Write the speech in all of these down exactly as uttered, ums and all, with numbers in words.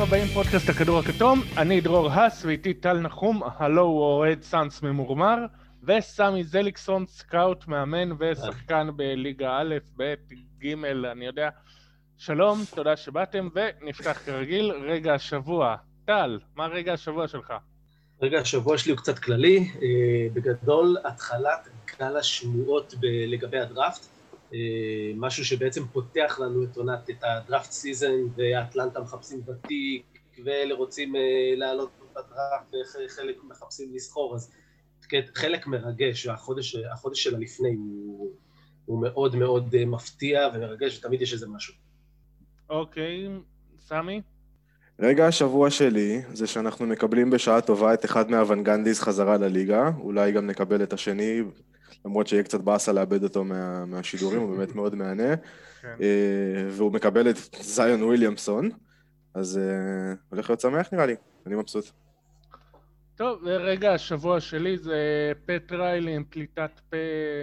הבאים, פודקאסט הכדור הכתום, אני דרור הס ואיתי טל נחום, הלו הוא אוהד סאנס ממורמר, וסמי זליקסון, סקאוט, מאמן ושחקן בליגה א', ב', ג', אני יודע. שלום, תודה שבאתם, ונפתח כרגיל רגע השבוע. טל, מה רגע השבוע שלך? רגע השבוע שלי הוא קצת כללי, בגדול התחלת גל השמועות לגבי הדראפט, משהו שבעצם פותח לנו את עונת, את הדראפט סיזן, והאטלנטה מחפשים ותיק, ואלה רוצים לעלות בדראפט, וחלק מחפשים לסחור, אז חלק מרגש, והחודש החודש של הלפני הוא, הוא מאוד מאוד מפתיע ומרגש, ותמיד יש איזה משהו. אוקיי, סמי? רגע השבוע שלי זה שאנחנו מקבלים בשעה טובה את אחד מהוונגנדיז חזרה לליגה, אולי גם נקבל את השני, למרות שיהיה קצת באסה לאבד אותו מה, מהשידורים, הוא באמת מאוד מענה, כן. והוא מקבל את זיון וויליאמסון, אז הולך להיות שמח נראה לי, אני מבסוט. טוב, רגע השבוע שלי זה פט ריילי עם פליטת פה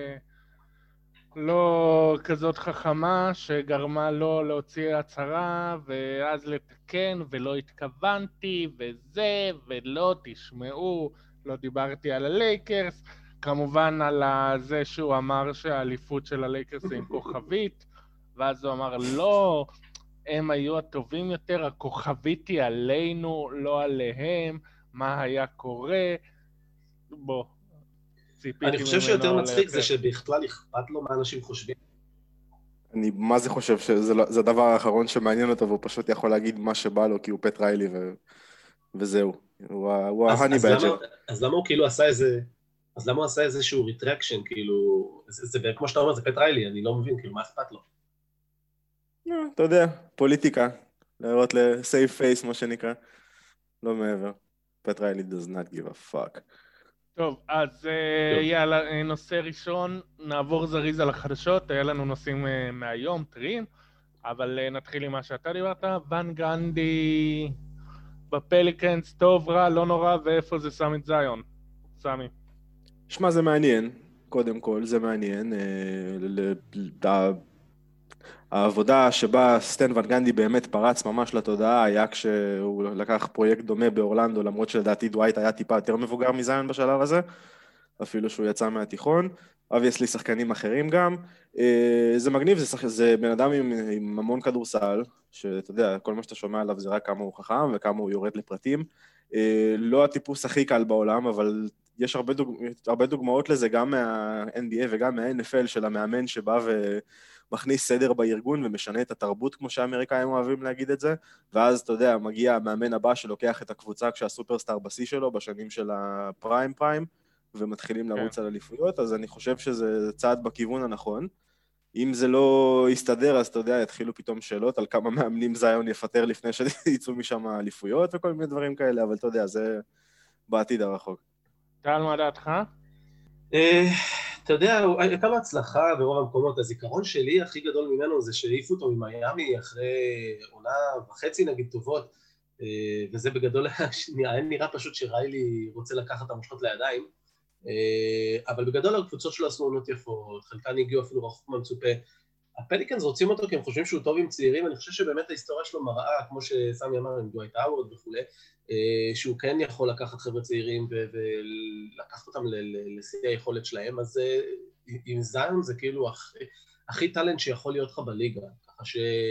לא כזאת חכמה שגרמה לו להוציא הצהרה ואז לתקן ולא התכוונתי וזה ולא תשמעו, לא דיברתי על הלייקרס, כמובן על זה שהוא אמר שהאליפות של הלייקרס היא עם כוכבית, ואז הוא אמר לא, הם היו הטובים יותר, הכוכבית היא עלינו, לא עליהם, מה היה קורה, בוא. אני חושב שיותר מצחיק זה שבכלל אכפת לו מה אנשים חושבים. אני מה זה חושב שזה הדבר האחרון שמעניין אותו, והוא פשוט יכול להגיד מה שבא לו, כי הוא פט ריילי וזהו. הוא ההני בג'ר. אז למה הוא כאילו עשה איזה, אז למה הוא עשה איזשהו ריטרקשן, כאילו, זה כמו שאתה אומר, זה פט ריילי, אני לא מבין, כאילו, מה אכפת לו? אתה יודע, פוליטיקה, להראות ל-save face, מה שנקרא, לא מעבר. פט ריילי does not give a fuck. טוב, אז יאללה, נושא ראשון, נעבור זריז על החדשות, היה לנו נושאים מהיום, טריים, אבל נתחיל עם מה שאתה דיברת, ון גנדי בפליקנס, טוב, רע, לא נורא, ואיפה זה שם את זיון? סמי. שמע, זה מעניין, קודם כל, זה מעניין, העבודה שבה סטן ון גנדי באמת פרץ ממש לתודעה, היה כשהוא לקח פרויקט דומה באורלנדו, למרות שלדעתי דווייט היה טיפה יותר מבוגר מזיון בשלב הזה, אפילו שהוא יצא מהתיכון, אובייסלי שחקנים אחרים גם, זה מגניב, זה, שח... זה בן אדם עם, עם המון כדורסל, שאתה יודע, כל מה שאתה שומע עליו זה רק כמה הוא חכם וכמה הוא יורד לפרטים, לא הטיפוס הכי קל בעולם, אבל יש הרבה, דוג... הרבה דוגמאות לזה גם מה-אן בי איי וגם מה-אן אף אל של המאמן שבא ו... מכניס סדר בארגון ומשנה את התרבות, כמו שהאמריקאים אוהבים להגיד את זה, ואז, אתה יודע, מגיע המאמן הבא שלוקח את הקבוצה כשהסופרסטאר בשיא שלו, בשנים של הפריים פריים, ומתחילים לרוץ על אליפויות, אז אני חושב שזה צעד בכיוון הנכון. אם זה לא יסתדר, אז אתה יודע, יתחילו פתאום שאלות על כמה מאמנים זיון יפטר לפני שיצאו משם אליפויות וכל מיני דברים כאלה, אבל אתה יודע, זה בעתיד הרחוק. טל, מה דעתך? אתה יודע, הייתה לו הצלחה ברוב המקומות, הזיכרון שלי הכי גדול ממנו זה שהעיפו אותו ממיימי אחרי עונה וחצי נגיד טובות, וזה בגדול היה נראה פשוט שריילי רוצה לקחת את המושכות לידיים, אבל בגדול הקבוצות שלו עשו עונות יפות, חלקן הגיעו אפילו רחוק מהמצופה, הפליקנס רוצים אותו כי הם חושבים שהוא טוב עם צעירים, אני חושב שבאמת ההיסטוריה שלו מראה, כמו שסמי אמר עם דווייט האוורד וכו', שהוא כן יכול לקחת חבר'ה צעירים ולקחת אותם לשיא היכולת שלהם, אז עם זיון זה כאילו הכי טלנט שיכול להיות לך בליגה, ככה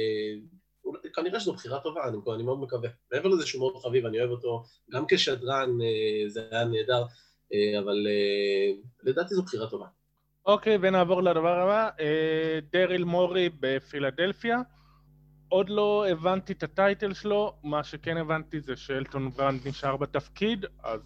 שכנראה שזו בחירה טובה, אני מאוד מקווה. מעבר לזה שהוא מאוד חביב, אני אוהב אותו, גם כשדרן זה היה נהדר, אבל לדעתי זו בחירה טובה. אוקיי, ונעבור לדבר הבא, דריל מורי בפילדלפיה, עוד לא הבנתי את הטייטל שלו, מה שכן הבנתי זה שאלטון ברנד נשאר בתפקיד, אז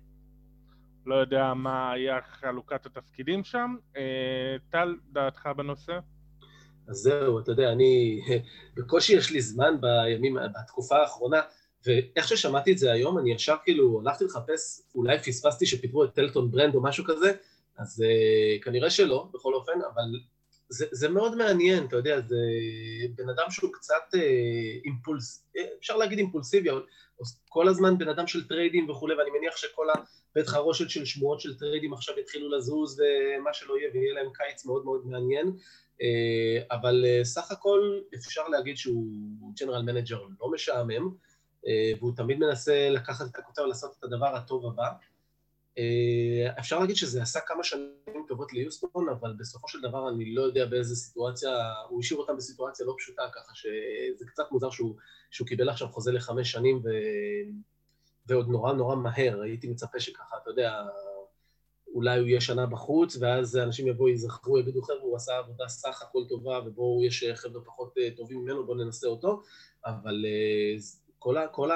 לא יודע מה היה חלוקת התפקידים שם. טל, דעתך בנושא? אז זהו, אתה יודע, אני, בקושי יש לי זמן בימים, בתקופה האחרונה, ואיך ששמעתי את זה היום, אני ישר כאילו הלכתי לחפש, אולי פספסתי שפיתרו את אלטון ברנד או משהו כזה, אז כנראה שלא, בכל אופן, אבל זה, זה מאוד מעניין, אתה יודע, זה בן אדם שהוא קצת אה, אימפולס, אפשר להגיד אימפולסיבי, אבל כל הזמן בן אדם של טריידים וכו', ואני מניח שכל הבית חרושת של שמועות של טריידים עכשיו התחילו לזוז, ומה שלא יהיה, ויהיה להם קיץ מאוד מאוד מעניין, אה, אבל אה, סך הכל אפשר להגיד שהוא ג'נרל מנג'ר לא משעמם, והוא תמיד מנסה לקחת את הקבוצה ולעשות את הדבר הטוב הבא. אפשר להגיד שזה עשה כמה שנים טובות ליוסטון, אבל בסופו של דבר אני לא יודע באיזה סיטואציה, הוא השאיר אותם בסיטואציה לא פשוטה, ככה שזה קצת מוזר שהוא, שהוא קיבל עכשיו חוזה לחמש שנים, ו... ועוד נורא נורא מהר, הייתי מצפה שככה, אתה יודע, אולי הוא יהיה שנה בחוץ, ואז אנשים יבואו, יזכרו, יגידו, חבר'ה, הוא עשה עבודה סך הכל טובה, ובואו יש חבר'ה פחות טובים ממנו, בואו ננסה אותו, אבל כל, ה... כל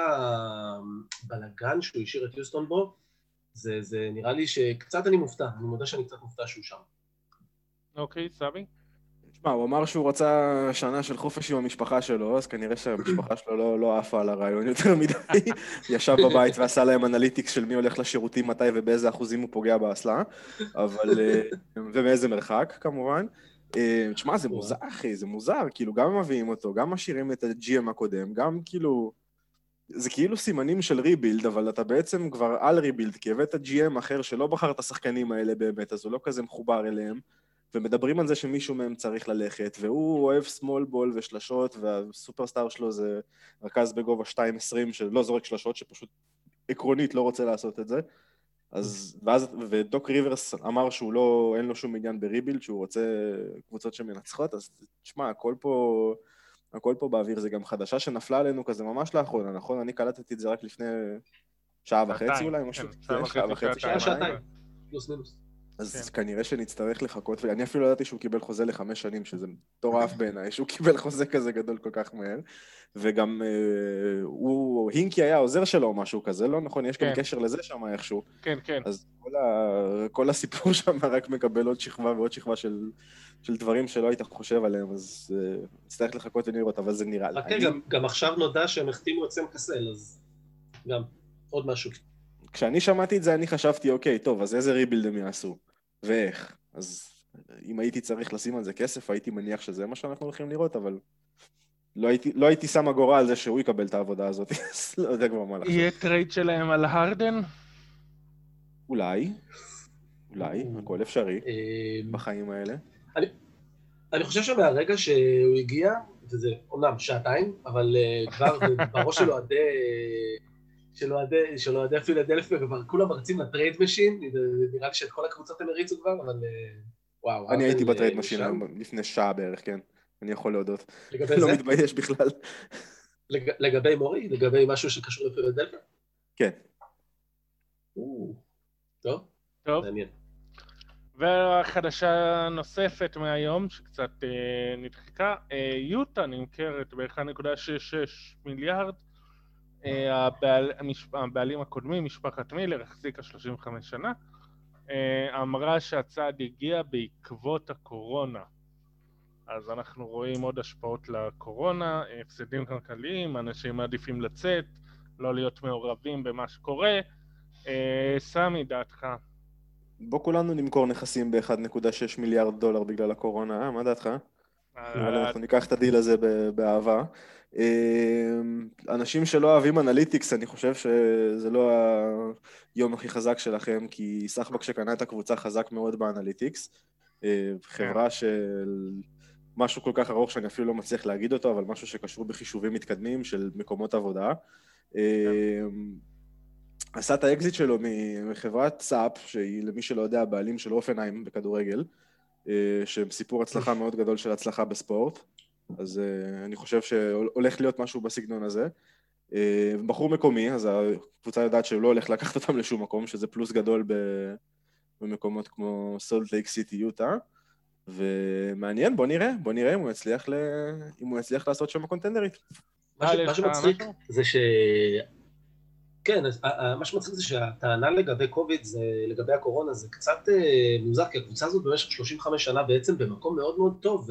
הבלגן שהוא השאיר את יוסטון בו, זה, זה נראה לי שקצת אני מופתע, אני מודה שאני קצת מופתע שהוא שם. אוקיי, סבי? תשמע, הוא אמר שהוא רצה שנה של חופש עם המשפחה שלו, אז כנראה שהמשפחה שלו לא, לא עפה על הרעיון יותר מדי. ישב בבית ועשה להם אנליטיקס של מי הולך לשירותים, מתי ובאיזה אחוזים הוא פוגע באסלה, אבל, ומאיזה מרחק כמובן. תשמע, זה מוזר, אחי, זה מוזר, כאילו גם מביאים אותו, גם משאירים את ה-ג'י אם הקודם, גם כאילו... זה כאילו סימנים של ריבילד, אבל אתה בעצם כבר על ריבילד, כי הבאת ג'י אם אחר שלא בחר את השחקנים האלה באמת, אז הוא לא כזה מחובר אליהם, ומדברים על זה שמישהו מהם צריך ללכת, והוא אוהב סמול בול ושלשות, והסופרסטאר שלו זה רכז בגובה שתיים עשרים, שלא זורק שלשות, שפשוט עקרונית לא רוצה לעשות את זה. אז, ואז, ודוק ריברס אמר שהוא לא, אין לו שום עניין בריבילד, שהוא רוצה קבוצות שמנצחות, אז תשמע, הכל פה... הכל פה באוויר, זה גם חדשה שנפלה עלינו כזה ממש לאחרונה, נכון? אני קלטתי את זה רק לפני שעה וחצי אולי, משהו? שעה וחצי, שעה שעתיים, פלוס מינוס. אז כנראה שנצטרך לחכות, ואני אפילו לא ידעתי שהוא קיבל חוזה לחמש שנים, שזה מטורף בעיניי, שהוא קיבל חוזה כזה גדול כל כך מהר, וגם הוא, הינקי היה עוזר שלו או משהו כזה, לא נכון? יש גם קשר לזה שם איכשהו. כן, כן. אז כל הסיפור שם רק מקבל עוד שכבה ועוד שכבה של... של דברים שלא היית חושב עליהם, אז נצטרך לחכות ונראות, אבל זה נראה לי. כן, גם, גם עכשיו נודע שהם החתימו את סם קסל, אז גם עוד משהו. כשאני שמעתי את זה, אני חשבתי, אוקיי, טוב, אז איזה ריבילד הם יעשו? ואיך? אז אם הייתי צריך לשים על זה כסף, הייתי מניח שזה מה שאנחנו הולכים לראות, אבל לא הייתי, לא הייתי שם אגורה על זה שהוא יקבל את העבודה הזאת, אז לא יודע כבר מה לחשוב. יהיה טרייד שלהם על הרדן? אולי, אולי, הכל אפשרי בחיים האלה. אני, אני חושב שמהרגע שהוא הגיע, וזה אומנם שעתיים, אבל uh, כבר בראש שלו עדי, שלו עדי, שלו עדי פילדלפיה, כבר כולם מרצים לטרייד משין, נראה לי שאת כל הקבוצות הם הריצו כבר, אבל uh, וואו. אני הייתי בטרייד משין לפני שעה בערך, כן, אני יכול להודות. לגבי לא זה? מתבייש בכלל. לג, לגבי מורי? לגבי משהו שקשור לפילדלפיה? כן. או, טוב, טוב. מעניין. והחדשה נוספת מהיום, שקצת אה, נדחקה, אה, יוטה נמכרת ב-אחד נקודה שש שש מיליארד, אה, הבעל, המשפ... הבעלים הקודמים, משפחת מילר, החזיקה שלושים וחמש שנה, אה, אמרה שהצעד הגיע בעקבות הקורונה. אז אנחנו רואים עוד השפעות לקורונה, הפסדים כלכליים, אנשים מעדיפים לצאת, לא להיות מעורבים במה שקורה. אה, סמי, דעתך? בוא כולנו נמכור נכסים ב-אחד נקודה שש מיליארד דולר בגלל הקורונה, אה? מה דעתך? אנחנו ניקח את הדיל הזה באהבה. אנשים שלא אוהבים אנליטיקס, אני חושב שזה לא היום הכי חזק שלכם, כי סחבק שקנה את הקבוצה חזק מאוד באנליטיקס. חברה של משהו כל כך ארוך שאני אפילו לא מצליח להגיד אותו, אבל משהו שקשור בחישובים מתקדמים של מקומות עבודה. עשה את האקזיט שלו מחברת סאפ, שהיא למי שלא יודע, הבעלים של אופנהיים בכדורגל, שהם סיפור הצלחה מאוד גדול של הצלחה בספורט, אז אני חושב שהולך להיות משהו בסגנון הזה. בחור מקומי, אז הקבוצה יודעת שהוא לא הולך לקחת אותם לשום מקום, שזה פלוס גדול במקומות כמו סולט לייק סיטי, יוטה, ומעניין, בוא נראה, בוא נראה אם הוא יצליח, ל... אם הוא יצליח לעשות שם קונטנדרית. מה שמצחיק זה ש... כן, מה שמצחיק זה שהטענה לגבי קוביד, לגבי הקורונה, זה קצת מוזר, כי הקבוצה הזאת במשך שלושים וחמש שנה בעצם במקום מאוד מאוד טוב,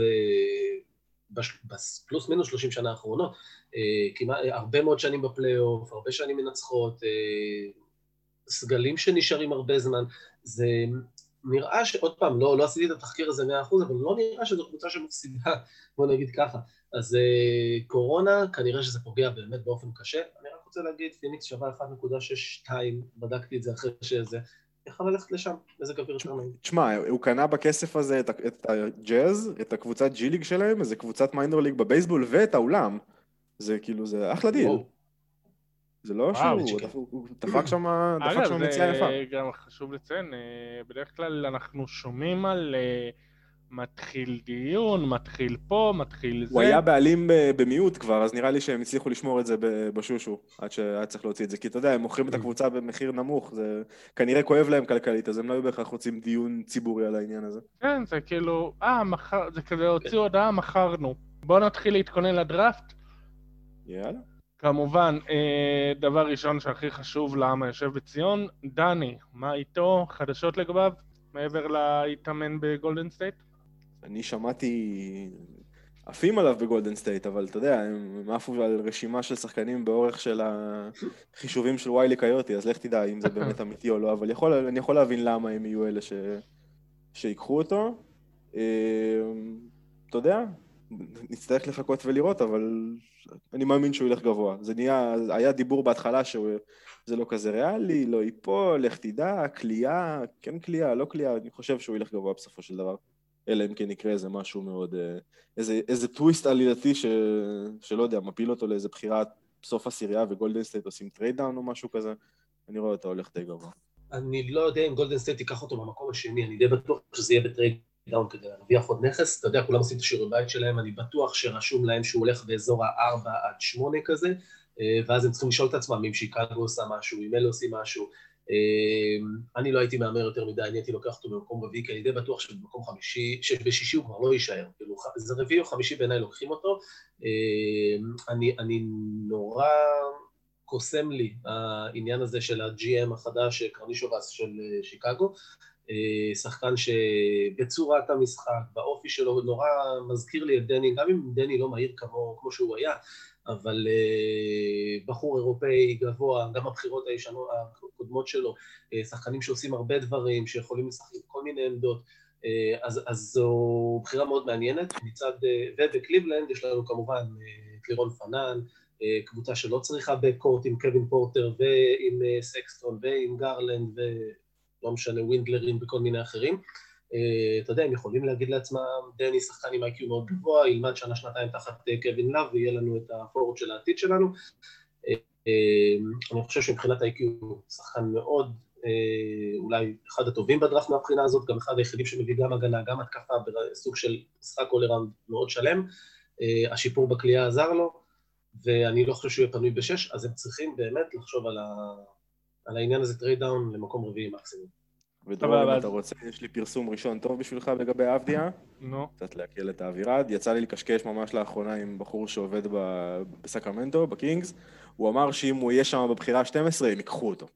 פלוס מינוס שלושים שנה האחרונות, הרבה מאוד שנים בפלייאוף, הרבה שנים מנצחות, סגלים שנשארים הרבה זמן, זה נראה שעוד פעם, לא, לא עשיתי את התחקיר הזה מאה אחוז, אבל לא נראה שזו קבוצה שמפסידה, בוא נגיד ככה. אז קורונה, כנראה שזה פוגע באמת באופן קשה. אני רק רוצה להגיד, פיניקס שווה אחד נקודה שש שתיים, בדקתי את זה אחרי שזה, יכול ללכת לשם, איזה גביר יותר נעים. תשמע, הוא קנה בכסף הזה את, את הג'אז, את הקבוצת ג'י-ליג שלהם, איזה קבוצת מיינור ליג בבייסבול ואת האולם. זה כאילו, זה אחלה דיל. זה לא שהוא, הוא דפק שם מציאה יפה. אגב, זה גם חשוב לציין, בדרך כלל אנחנו שומעים על מתחיל דיון, מתחיל פה, מתחיל זה. הוא היה בעלים במיעוט כבר, אז נראה לי שהם הצליחו לשמור את זה בשושו, עד שהיה צריך להוציא את זה, כי אתה יודע, הם מוכרים את הקבוצה במחיר נמוך, זה כנראה כואב להם כלכלית, אז הם לא היו בהכרח רוצים דיון ציבורי על העניין הזה. כן, זה כאילו, אה, מחר, זה כזה הוציאו הודעה, מחרנו. בואו נתחיל להתכונן לדראפט. יאללה. כמובן, דבר ראשון שהכי חשוב לעם היושב בציון, דני, מה איתו? חדשות לגביו? מעבר להתאמן בגולדן סטייט? אני שמעתי עפים עליו בגולדן סטייט, אבל אתה יודע, הם עפו על רשימה של שחקנים באורך של החישובים של ויילי קיוטי, אז לך תדע אם זה באמת אמיתי או לא, אבל יכול, אני יכול להבין למה הם יהיו אלה ש... שיקחו אותו. אתה יודע, נצטרך לחכות ולראות, אבל אני מאמין שהוא ילך גבוה. זה נהיה, היה דיבור בהתחלה שזה לא כזה ריאלי, לא ייפול, לך תדע, קליעה, כן קליעה, לא קליעה, אני חושב שהוא ילך גבוה בסופו של דבר. אלא אם כן יקרה איזה משהו מאוד, איזה, איזה טוויסט עלילתי ש, שלא יודע, מפיל אותו לאיזה בחירה בסוף הסירייה וגולדן סטייט עושים טרייד דאון או משהו כזה, אני רואה אותו הולך די גבוה. אני לא יודע אם גולדן סטייט ייקח אותו במקום השני, אני די בטוח שזה יהיה בטרייד דאון כדי להרוויח עוד נכס, אתה יודע, כולם עושים את השיעורי בית שלהם, אני בטוח שרשום להם שהוא הולך באזור ה-ארבע עד שמונה כזה, ואז הם צריכים לשאול את עצמם אם שיקגו עושה משהו, אם אלה עושים משהו, אני לא הייתי מאמר יותר מדי, אני הייתי לוקח אותו במקום רביעי, כי אני די בטוח שבמקום חמישי, שבשישי הוא כבר לא יישאר, זה רביעי או חמישי בעיניי לוקחים אותו, אני, אני נורא קוסם לי העניין הזה של ה-ג'י אם החדש, קרנישובס של שיקגו, שחקן שבצורת המשחק, באופי שלו, נורא מזכיר לי את דני, גם אם דני לא מהיר כמו, כמו שהוא היה, אבל uh, בחור אירופאי גבוה, גם הבחירות הישנות, הקודמות שלו, uh, שחקנים שעושים הרבה דברים, שיכולים לשחק בכל מיני עמדות, uh, אז, אז זו בחירה מאוד מעניינת, מצד, uh, ובקליבלנד יש לנו כמובן uh, את לירון פנן, uh, קבוצה שלא צריכה בקורט עם קווין פורטר ועם uh, סקסטון ועם גרלנד ולא משנה ווינדלרים וכל מיני אחרים, אתה יודע, הם יכולים להגיד לעצמם, דני שחקן עם איי קיו מאוד גבוה, ילמד שנה שנתיים תחת קווין לאב, ויהיה לנו את הפורט של העתיד שלנו. אני חושב שמבחינת איי קיו שחקן מאוד, אולי אחד הטובים בדראפט מהבחינה הזאת, גם אחד היחידים שמביא גם הגנה, גם התקפה, בסוג של משחק אול-אראונד מאוד שלם. השיפור בקליעה עזר לו, ואני לא חושב שהוא יהיה פנוי בשש, אז הם צריכים באמת לחשוב על, ה... על העניין הזה טרייד דאון למקום רביעי מקסימום. ודרור, אם אתה רוצה, יש לי פרסום ראשון טוב בשבילך לגבי אבדיה. נו. קצת להקל את האווירה. יצא לי לקשקש ממש לאחרונה עם בחור שעובד בסקרמנטו, בקינגס. הוא אמר שאם הוא יהיה שם בבחירה שתים עשרה, הם ייקחו אותו.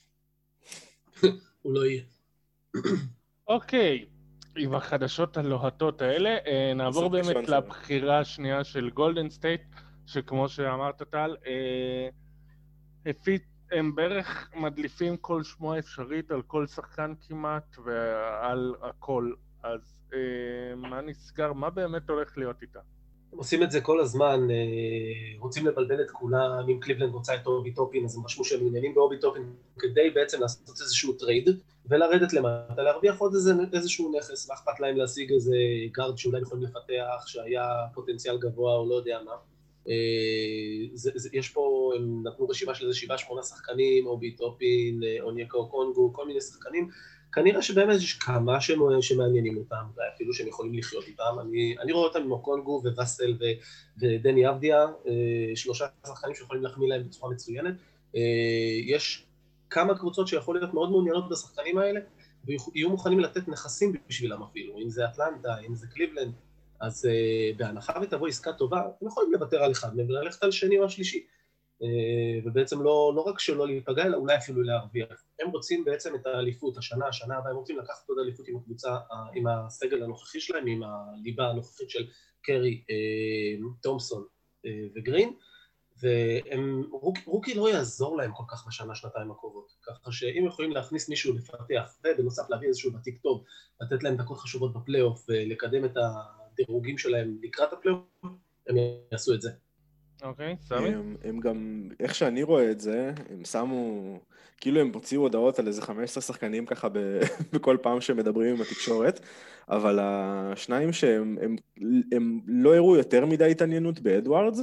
הוא לא יהיה. אוקיי, עם החדשות הלוהטות האלה, נעבור באמת לבחירה השנייה של גולדן סטייט, שכמו שאמרת טל, הפיץ הם בערך מדליפים כל שמועה אפשרית על כל שחקן כמעט ועל הכל, אז אה, מה נסגר, מה באמת הולך להיות איתה? הם עושים את זה כל הזמן, אה, רוצים לבלבל את כולם, אם קליבלנד רוצה את אובי טופין, אז הם רשמו שהם מעניינים באובי טופין, כדי בעצם לעשות איזשהו טרייד, ולרדת למטה, להרוויח עוד איזה, איזשהו נכס, ואכפת להם להשיג איזה גארד שאולי יכולים לפתח, שהיה פוטנציאל גבוה או לא יודע מה. זה, זה, יש פה, הם נתנו רשימה של איזה שבעה שמונה שחקנים, אובי טופין, אונייקו קונגו, כל מיני שחקנים, כנראה שבאמת יש כמה שמעניינים אותם, אפילו שהם יכולים לחיות איתם, אני, אני רואה אותם עם קונגו ווסל ו, ודני אבדיה, שלושה שחקנים שיכולים להחמיא להם בצורה מצוינת, יש כמה קבוצות שיכול להיות מאוד מעוניינות בשחקנים האלה, ויהיו מוכנים לתת נכסים בשבילם אפילו, אם זה אטלנטה, אם זה קליבלנד, אז uh, בהנחה ותבוא עסקה טובה, הם יכולים לוותר על אחד מהם וללכת על שני או השלישי. Uh, ובעצם לא, לא רק שלא להיפגע, אלא אולי אפילו להרוויח. הם רוצים בעצם את האליפות, השנה, השנה הבאה, הם רוצים לקחת עוד אליפות עם הקבוצה, עם הסגל הנוכחי שלהם, עם הליבה הנוכחית של קרי, uh, תומפסון uh, וגרין, והם, רוק, רוקי לא יעזור להם כל כך בשנה, שנתיים הקרובות. ככה שאם יכולים להכניס מישהו לפתח, ובנוסף להביא איזשהו ותיק טוב, לתת להם דקות חשובות בפלייאוף, ולקדם את ה... דירוגים שלהם לקראת הפלייאוף, הם יעשו את זה. אוקיי, סמי? הם, הם גם, איך שאני רואה את זה, הם שמו, כאילו הם הוציאו הודעות על איזה חמישה עשר שחקנים ככה ב, בכל פעם שהם מדברים עם התקשורת, אבל השניים שהם הם, הם לא הראו יותר מדי התעניינות באדוארדס,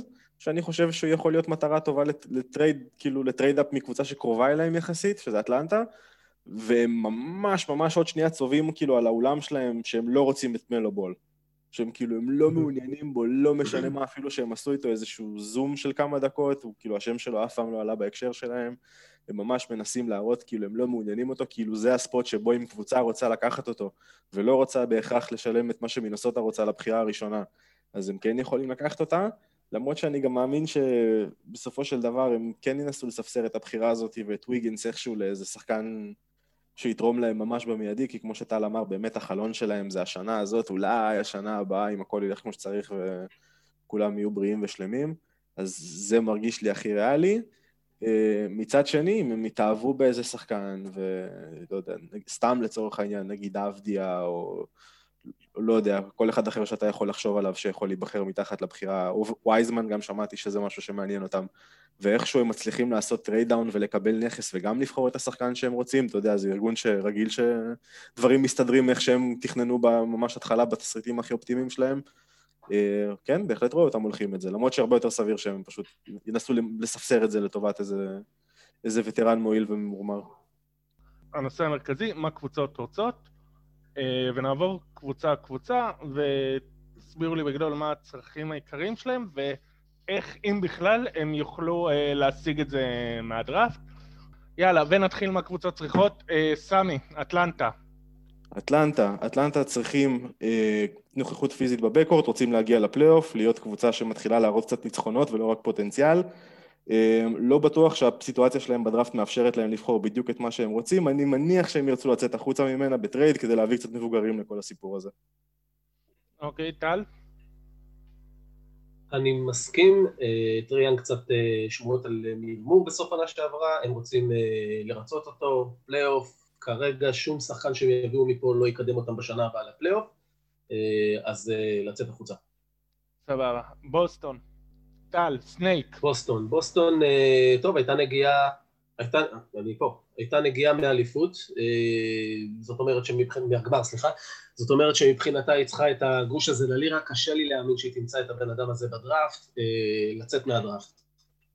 שאני חושב שהוא יכול להיות מטרה טובה לטרייד, כאילו לטרייד-אפ מקבוצה שקרובה אליהם יחסית, שזה אטלנטה, והם ממש ממש עוד שנייה צובעים כאילו על האולם שלהם, שהם לא רוצים את מלו בול. שהם כאילו, הם לא מעוניינים בו, לא משנה מה אפילו שהם עשו איתו איזשהו זום של כמה דקות, וכאילו השם שלו אף פעם לא עלה בהקשר שלהם, הם ממש מנסים להראות כאילו הם לא מעוניינים אותו, כאילו זה הספוט שבו אם קבוצה רוצה לקחת אותו, ולא רוצה בהכרח לשלם את מה שמנסוטה רוצה לבחירה הראשונה, אז הם כן יכולים לקחת אותה, למרות שאני גם מאמין שבסופו של דבר הם כן ינסו לספסר את הבחירה הזאת, ואת ויגינס איכשהו לאיזה שחקן שיתרום להם ממש במיידי, כי כמו שטל אמר, באמת החלון שלהם זה השנה הזאת, אולי השנה הבאה, אם הכל ילך כמו שצריך וכולם יהיו בריאים ושלמים, אז זה מרגיש לי הכי ריאלי. מצד שני, אם הם יתאהבו באיזה שחקן, ולא יודע, סתם לצורך העניין, נגיד אבדיה, או לא יודע, כל אחד אחר שאתה יכול לחשוב עליו שיכול להיבחר מתחת לבחירה, או וייזמן גם שמעתי שזה משהו שמעניין אותם, ואיכשהו הם מצליחים לעשות טרייד-דאון ולקבל נכס וגם לבחור את השחקן שהם רוצים, אתה יודע, זה ארגון שרגיל שדברים מסתדרים איך שהם תכננו בממש התחלה בתסריטים הכי אופטימיים שלהם, כן, בהחלט רואה אותם הולכים את זה, למרות שהרבה יותר סביר שהם פשוט ינסו לספסר את זה לטובת איזה, איזה וטרן מועיל וממורמר. הנושא המרכזי, מה קבוצות רוצות, ונעבור קבוצה קבוצה, ותסבירו לי בגדול מה הצרכים העיקריים שלהם, ואיך אם בכלל הם יוכלו להשיג את זה מהדראפט. יאללה, ונתחיל מה קבוצות צריכות. סמי, אטלנטה. אטלנטה, אטלנטה צריכים אה, נוכחות פיזית בבקורט, רוצים להגיע לפלייאוף, להיות קבוצה שמתחילה להראות קצת ניצחונות ולא רק פוטנציאל. אה, לא בטוח שהסיטואציה שלהם בדראפט מאפשרת להם לבחור בדיוק את מה שהם רוצים, אני מניח שהם ירצו לצאת החוצה ממנה בטרייד כדי להביא קצת מבוגרים לכל הסיפור הזה. אוקיי, טל? אני מסכים, טריאן קצת שמועות על מלמור בסוף עונה שעברה, הם רוצים לרצות אותו, פלייאוף, כרגע שום שחקן שהם יביאו מפה לא יקדם אותם בשנה הבאה לפלייאוף, אז לצאת החוצה. סבבה. בוסטון. טל, סנייק. בוסטון. בוסטון, טוב, הייתה נגיעה, הייתה, אני פה, הייתה נגיעה מאליפות, זאת אומרת שמבחינת, מהגמר, סליחה, זאת אומרת שמבחינתה היא צריכה את הגוש הזה ללירה, קשה לי להאמין שהיא תמצא את הבן אדם הזה בדראפט, לצאת מהדראפט.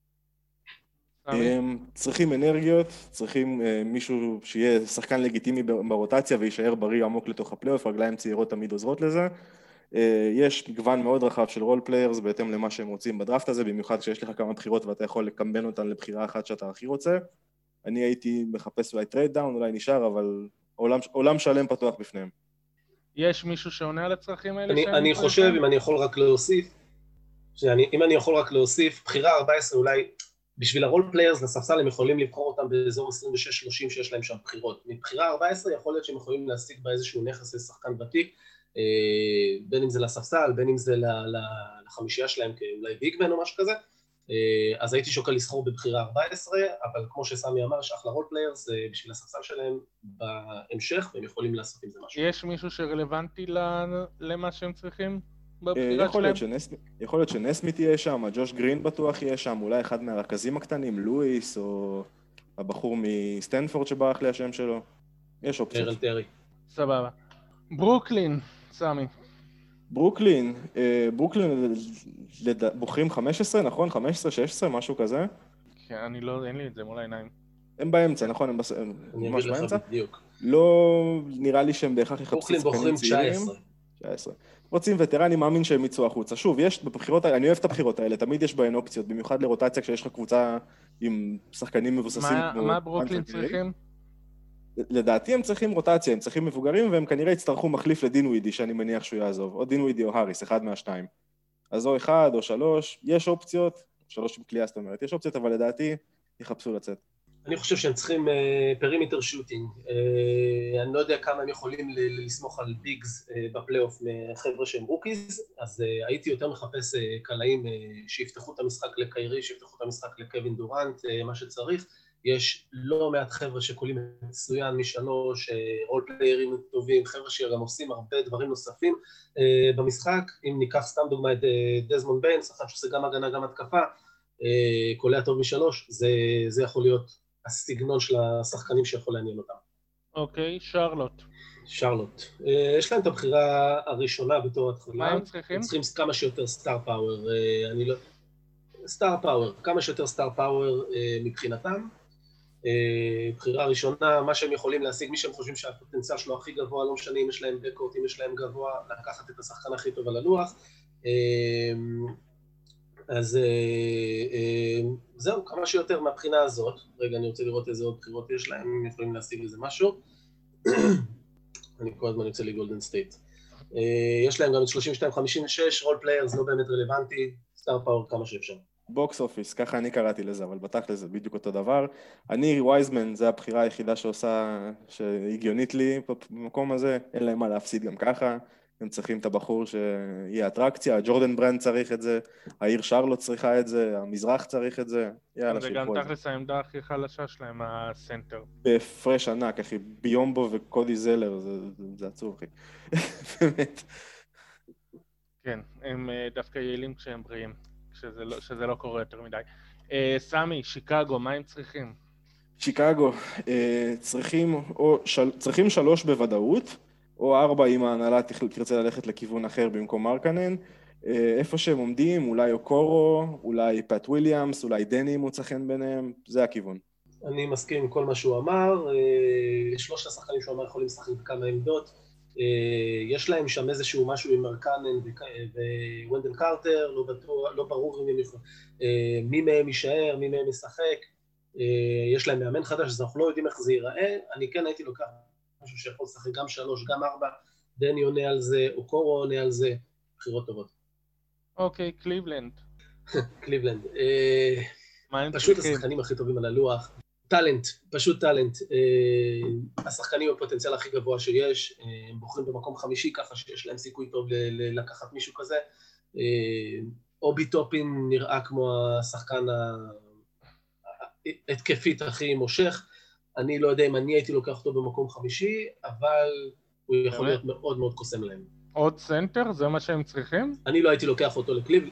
צריכים אנרגיות, צריכים מישהו שיהיה שחקן לגיטימי ברוטציה וישאר בריא עמוק לתוך הפלייאוף, רגליים צעירות תמיד עוזרות לזה. יש מגוון מאוד רחב של רול פליירס בהתאם למה שהם רוצים בדראפט הזה, במיוחד כשיש לך כמה בחירות ואתה יכול לקמבן אותן לבחירה אחת שאתה הכי רוצה. אני הייתי מחפש אולי טרייד דאון, אולי נשאר, אבל עולם, עולם שלם פתוח בפניהם. יש מישהו שעונה על הצרכים האלה? אני, אני חושב, אם אני יכול רק להוסיף, שאני, אם אני יכול רק להוסיף, בחירה ארבע עשרה אולי, בשביל הרול פליירס לספסל הם יכולים לבחור אותם באזור עשרים ושש שלושים שיש להם שם בחירות. מבחירה ארבע עשרה יכול להיות שהם יכולים להשיג באיזשהו נכס לשחקן ותיק, בין אם זה לספסל, בין אם זה לחמישייה שלהם כאולי ביגמן או משהו כזה, אז הייתי שוקל לסחור בבחירה ארבע עשרה, אבל כמו שסמי אמר, שאחלה רול פליירס בשביל הספסל שלהם בהמשך, והם יכולים לעשות עם זה משהו. יש מישהו שרלוונטי למה שהם צריכים? יכול להיות שנסמית יהיה שם, ג'וש גרין בטוח יהיה שם, אולי אחד מהרכזים הקטנים, לואיס, או הבחור מסטנפורד שברח לי השם שלו. יש אופציות. טרל טרי. סבבה. ברוקלין, סמי. ברוקלין, ברוקלין בוחרים חמש עשרה, נכון? חמש עשרה, שש עשרה, משהו כזה? כן, אני לא, אין לי את זה מול העיניים. הם באמצע, נכון? הם ממש באמצע? בדיוק. לא נראה לי שהם בהכרח יחפשו שחקנים צעירים. תשע עשרה. רוצים וטרן, אני מאמין שהם יצאו החוצה. שוב, יש בבחירות האלה, אני אוהב את הבחירות האלה, תמיד יש בהן אופציות, במיוחד לרוטציה כשיש לך קבוצה עם שחקנים מבוססים. מה ברוקלין צריכים? לדעתי הם צריכים רוטציה, הם צריכים מבוגרים, והם כנראה יצטרכו מחליף לדין ווידי, שאני מניח שהוא יעזוב, או דין ווידי או הריס, אחד מהשתיים. אז או אחד או שלוש, יש אופציות, שלוש עם קליעה, זאת אומרת, יש אופציות, אבל לדעתי יחפשו לצאת. אני חושב שהם צריכים פרימיטר שוטינג. אני לא יודע כמה הם יכולים לסמוך על ביגס בפלייאוף מחבר'ה שהם רוקיז, אז הייתי יותר מחפש קלעים שיפתחו את המשחק לקיירי, שיפתחו את המשחק לקווין דורנט, מה שצריך. יש לא מעט חבר'ה שקולים מצוין משלוש, רול פליירים טובים, חבר'ה שגם עושים הרבה דברים נוספים במשחק. אם ניקח סתם דוגמא את דזמונד ביין, שחקן שעושה גם הגנה גם התקפה, קולע טוב משלוש, זה, זה יכול להיות הסגנון של השחקנים שיכול לעניין אותם. אוקיי, שרלוט. שרלוט. יש להם את הבחירה הראשונה בתור התחלה. מה הם צריכים? הם צריכים כמה שיותר סטאר פאוור. אני לא... סטאר פאוור, כמה שיותר סטאר פאוור מבחינתם. בחירה ראשונה, מה שהם יכולים להשיג, מי שהם חושבים שהפוטנציאל שלו הכי גבוה, לא משנה אם יש להם בקורט, אם יש להם גבוה, לקחת את השחקן הכי טוב על הלוח. אז זהו, כמה שיותר מהבחינה הזאת. רגע, אני רוצה לראות איזה עוד בחירות יש להם, אם יכולים להשיג איזה משהו. אני כל הזמן יוצא לי גולדן סטייט. יש להם גם את שלושים ושתיים חמישים ושש, רול פליירס לא באמת רלוונטי, סטאר פאוור כמה שאפשר. בוקס אופיס, ככה אני קראתי לזה, אבל בתכל'ס זה בדיוק אותו דבר. אני, וייזמן, זה הבחירה היחידה שעושה, שהגיונית לי במקום הזה, אין להם מה להפסיד גם ככה, הם צריכים את הבחור שיהיה אטרקציה, ג'ורדן ברנד צריך את זה, העיר שרלוט צריכה את זה, המזרח צריך את זה, יאללה שילכו על זה. זה גם תכלס העמדה הכי חלשה שלהם, הסנטר. בהפרש ענק, אחי, ביומבו וקודי זלר, זה, זה עצוב, אחי. באמת. כן, הם דווקא יעילים כשהם בריאים. שזה לא, שזה לא קורה יותר מדי. סמי, שיקגו, מה הם צריכים? שיקגו, צריכים, או, של, צריכים שלוש בוודאות, או ארבע אם ההנהלה תרצה ללכת לכיוון אחר במקום מרקנן. איפה שהם עומדים, אולי אוקורו, אולי פאט וויליאמס, אולי דני מוצא חן ביניהם, זה הכיוון. אני מסכים עם כל מה שהוא אמר. שלושת השחקנים שהוא אמר יכולים לשחק בכמה עמדות. יש להם שם איזשהו משהו עם מרקנן וונדל קארטר, לא, בטוח, לא ברור אם הם יכולים, מי מהם יישאר, מי מהם ישחק, יש להם מאמן חדש, אז אנחנו לא יודעים איך זה ייראה. אני כן הייתי לוקח משהו שיכול לשחק גם שלוש, גם ארבע, דני עונה על זה, אוקורו עונה על זה, בחירות טובות. אוקיי, קליבלנד. קליבלנד. פשוט השחקנים הכי טובים על הלוח. טלנט, פשוט טלנט. השחקנים הפוטנציאל הכי גבוה שיש, הם בוחרים במקום חמישי, ככה שיש להם סיכוי טוב לקחת מישהו כזה. אובי טופין נראה כמו השחקן ההתקפית הכי מושך. אני לא יודע אם אני הייתי לוקח אותו במקום חמישי, אבל הוא יכול להיות מאוד מאוד קוסם להם. עוד סנטר? זה מה שהם צריכים? אני לא הייתי לוקח אותו לקליבלנד.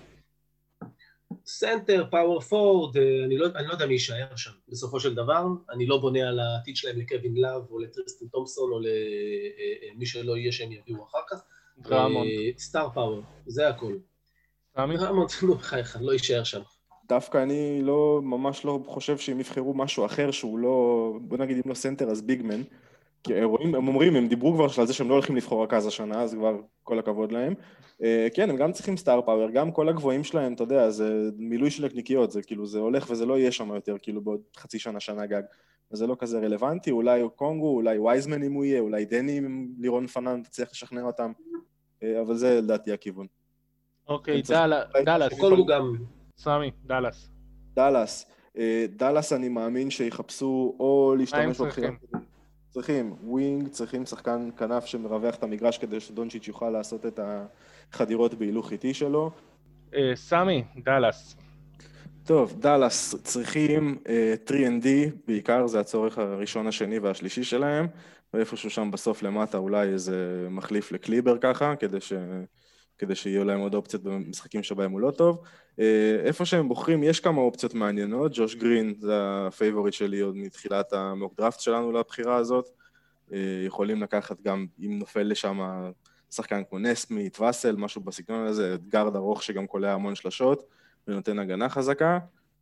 סנטר, פאוור פורד, אני לא, אני לא יודע מי יישאר שם. בסופו של דבר, אני לא בונה על העתיד שלהם לקווין לאב, או לטריסטן תומפסון, או למי שלא יהיה שהם יביאו אחר כך. דרמונד. סטאר פאוור, זה הכל. סמי? דרמונד, נו, חייך, לא יישאר שם. דווקא אני לא, ממש לא חושב שהם יבחרו משהו אחר שהוא לא, בוא נגיד אם לא סנטר אז ביגמן, כי רואים, הם אומרים, הם דיברו כבר על זה שהם לא הולכים לבחור רכז השנה, אז כבר כל הכבוד להם. כן, הם גם צריכים סטאר פאוור, גם כל הגבוהים שלהם, אתה יודע, זה מילוי של נקניקיות, זה כאילו, זה הולך וזה לא יהיה שם יותר, כאילו בעוד חצי שנה, שנה גג. אז זה לא כזה רלוונטי, אולי קונגו, אולי וייזמן אם הוא יהיה, אולי דני אם לירון פנן תצליח לשכנע אותם, אבל זה לדעתי הכיוון. אוקיי, דלס. קונגו גם. סמי, דלס. דלס. דלס אני מאמין שיחפשו או להשתמש בבחירה. צריכים ווינג, צריכים שחקן כנף שמרווח את המגרש כדי שדונצ'יץ' יוכל לעשות את החדירות בהילוך איטי שלו. סמי, דלס. טוב, דלס צריכים טרי אנד די, בעיקר זה הצורך הראשון, השני והשלישי שלהם, ואיפשהו שם בסוף למטה אולי איזה מחליף לקליבר ככה, כדי ש... כדי שיהיו להם עוד אופציות במשחקים שבהם הוא לא טוב. איפה שהם בוחרים, יש כמה אופציות מעניינות, ג'וש גרין זה הפייבוריט שלי עוד מתחילת המוק דראפט שלנו לבחירה הזאת, יכולים לקחת גם, אם נופל לשם שחקן כמו נסמית, וסל, משהו בסגנון הזה, גארד ארוך שגם קולע המון שלשות, ונותן הגנה חזקה.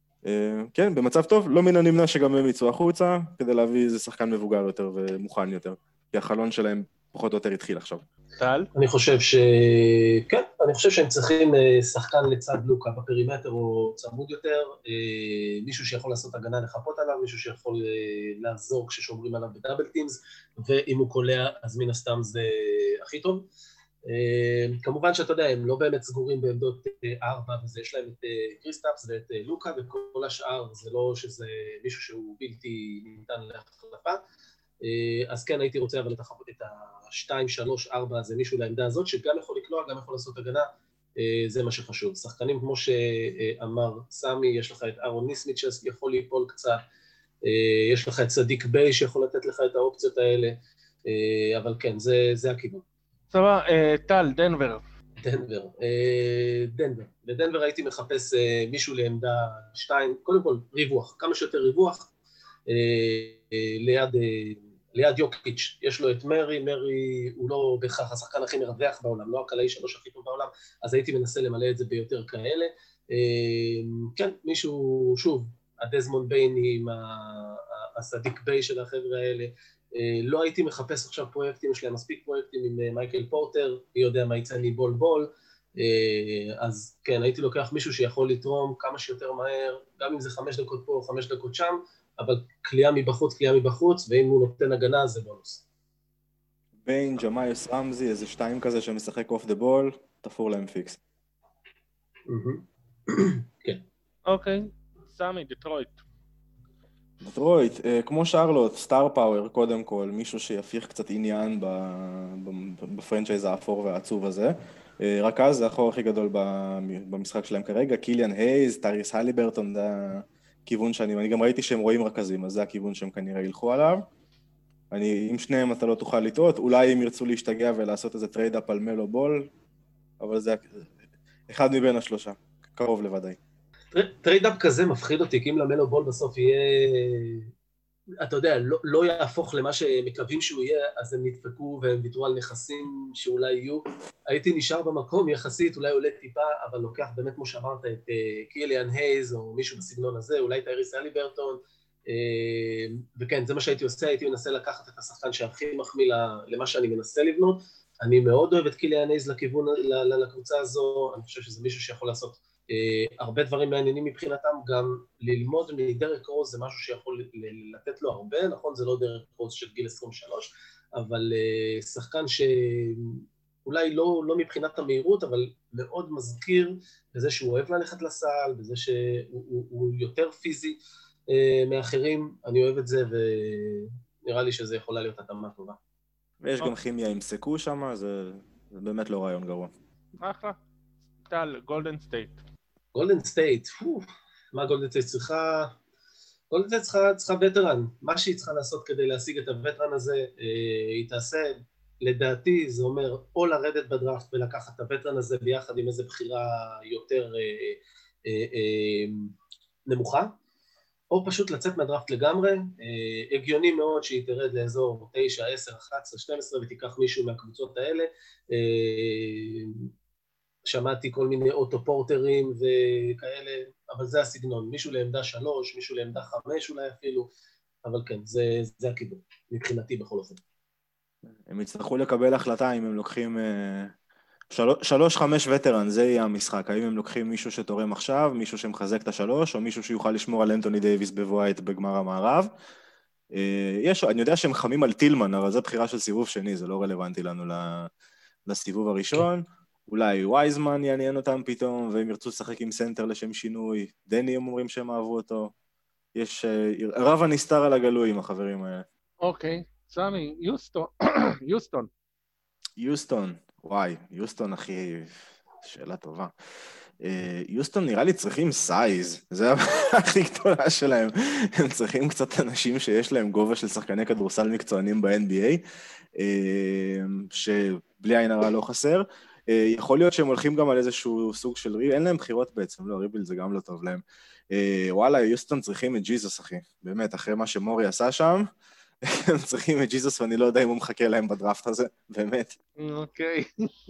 כן, במצב טוב, לא מן הנמנע שגם הם יצאו החוצה, כדי להביא איזה שחקן מבוגר יותר ומוכן יותר, כי החלון שלהם פחות או יותר התחיל עכשיו. טל? אני חושב ש... כן, אני חושב שהם צריכים שחקן לצד לוקה בפרימטר או צמוד יותר, מישהו שיכול לעשות הגנה לחפות עליו, מישהו שיכול לעזור כששומרים עליו בדאבל טימס, ואם הוא קולע, אז מן הסתם זה הכי טוב. כמובן שאתה יודע, הם לא באמת סגורים בעמדות ארבע, וזה יש להם את קריסטאפס ואת לוקה, וכל השאר זה לא שזה מישהו שהוא בלתי ניתן להחלפה. אז כן, הייתי רוצה אבל את ה-שתיים, שלוש, ארבע, זה מישהו לעמדה הזאת, שגם יכול לקלוע, גם יכול לעשות הגנה, זה מה שחשוב. שחקנים כמו שאמר סמי, יש לך את ארון ניסמית שיכול ליפול קצת, יש לך את צדיק ביי שיכול לתת לך את האופציות האלה, אבל כן, זה, זה הכיוון. סבבה, טל, דנבר. דנבר, דנבר. לדנבר הייתי מחפש מישהו לעמדה שתיים, קודם כל ריווח, כמה שיותר ריווח, ליד... ליד יוקיץ', יש לו את מרי, מרי הוא לא בהכרח השחקן הכי מרווח בעולם, לא הקלעי שלוש הכי טוב בעולם, אז הייתי מנסה למלא את זה ביותר כאלה. כן, מישהו, שוב, הדזמונד בייני עם הסדיק ביי של החבר'ה האלה, לא הייתי מחפש עכשיו פרויקטים, יש להם מספיק פרויקטים עם מייקל פורטר, מי יודע מה יצא לי בול בול, אז כן, הייתי לוקח מישהו שיכול לתרום כמה שיותר מהר, גם אם זה חמש דקות פה או חמש דקות שם, אבל קליעה מבחוץ, קליעה מבחוץ, ואם הוא נותן הגנה, זה בונוס. ביין, ג'מאיוס רמזי, איזה שתיים כזה שמשחק אוף דה בול, תפור להם פיקס. כן. אוקיי, סמי, דטרויט. דטרויט, כמו שרלוט, סטאר פאוור קודם כל, מישהו שיפיח קצת עניין בפרנצ'ייז האפור והעצוב הזה. רק אז זה החור הכי גדול במשחק שלהם כרגע, קיליאן הייז, טייריס הליברטון, זה הכיוון שאני, אני גם ראיתי שהם רואים רכזים, אז זה הכיוון שהם כנראה ילכו עליו. אני, עם שניהם אתה לא תוכל לטעות, אולי הם ירצו להשתגע ולעשות איזה טרייד-אפ על מלו בול, אבל זה אחד מבין השלושה, קרוב לוודאי. טרייד-אפ כזה מפחיד אותי, כי אם למלו בול בסוף יהיה, אתה יודע, לא, לא יהפוך למה שמקווים שהוא יהיה, אז הם נדפקו והם ויתרו על נכסים שאולי יהיו. הייתי נשאר במקום יחסית, אולי עולה טיפה, אבל לוקח באמת, כמו שאמרת, את קיליאן הייז או מישהו בסגנון הזה, אולי טייריס הליברטון, וכן, זה מה שהייתי עושה, הייתי מנסה לקחת את השחקן שהכי מחמיא למה שאני מנסה לבנות. אני מאוד אוהב את קיליאן הייז לכיוון, לקבוצה הזו, אני חושב שזה מישהו שיכול לעשות הרבה דברים מעניינים מבחינתם, גם ללמוד מדרק רוז זה משהו שיכול לתת לו הרבה, נכון? זה לא דרק רוז של גיל עשרים ושלוש, אבל שחקן שאולי לא, לא מבחינת המהירות, אבל מאוד מזכיר בזה שהוא אוהב ללכת לסל, בזה שהוא הוא יותר פיזי מאחרים, אני אוהב את זה, ונראה לי שזה יכולה להיות התאמה טובה. ויש גם כימיה עם סקו שם, זה, זה באמת לא רעיון גרוע. אחלה. טל, גולדן סטייט. גולדן סטייט, מה גולדן סטייט צריכה? גולדן סטייט צריכה, צריכה וטרן. מה שהיא צריכה לעשות כדי להשיג את הווטרן הזה, היא תעשה, לדעתי זה אומר, או לרדת בדראפט ולקחת את הווטרן הזה ביחד עם איזו בחירה יותר נמוכה, או פשוט לצאת מהדראפט לגמרי, הגיוני מאוד שהיא תרד לאזור תשע, עשר, אחת עשרה, שתים עשרה ותיקח מישהו מהקבוצות האלה, שמעתי כל מיני אוטו-פורטרים וכאלה, אבל זה הסגנון, מישהו לעמדה שלוש, מישהו לעמדה חמש אולי אפילו, אבל כן, זה, זה הכיוון, מבחינתי בכל אופן. הם יצטרכו לקבל החלטה אם הם לוקחים שלוש חמש וטרן, זה יהיה המשחק, האם הם לוקחים מישהו שתורם עכשיו, מישהו שמחזק את השלוש, או מישהו שיוכל לשמור על אנטוני דייביס בבוא העת בגמר המערב. יש, אני יודע שהם חמים על טילמן, אבל זו בחירה של סיבוב שני, זה לא רלוונטי לנו לסיבוב הראשון. אולי וייזמן יעניין אותם פתאום, והם ירצו לשחק עם סנטר לשם שינוי. דני הם אומרים שהם אהבו אותו. יש רב הנסתר על הגלוי עם החברים האלה. אוקיי, סמי, יוסטון. יוסטון. יוסטון, וואי, יוסטון הכי... שאלה טובה. יוסטון נראה לי צריכים סייז, זה הכי גדולה שלהם. הם צריכים קצת אנשים שיש להם גובה של שחקני כדורסל מקצוענים ב-אן בי איי, שבלי עין הרע לא חסר. יכול להיות שהם הולכים גם על איזשהו סוג של ריב, אין להם בחירות בעצם, לא, ריבל זה גם לא טוב להם. וואלה, יוסטון צריכים את ג'יזוס, אחי. באמת, אחרי מה שמורי עשה שם, הם צריכים את ג'יזוס, ואני לא יודע אם הוא מחכה להם בדראפט הזה, באמת. אוקיי.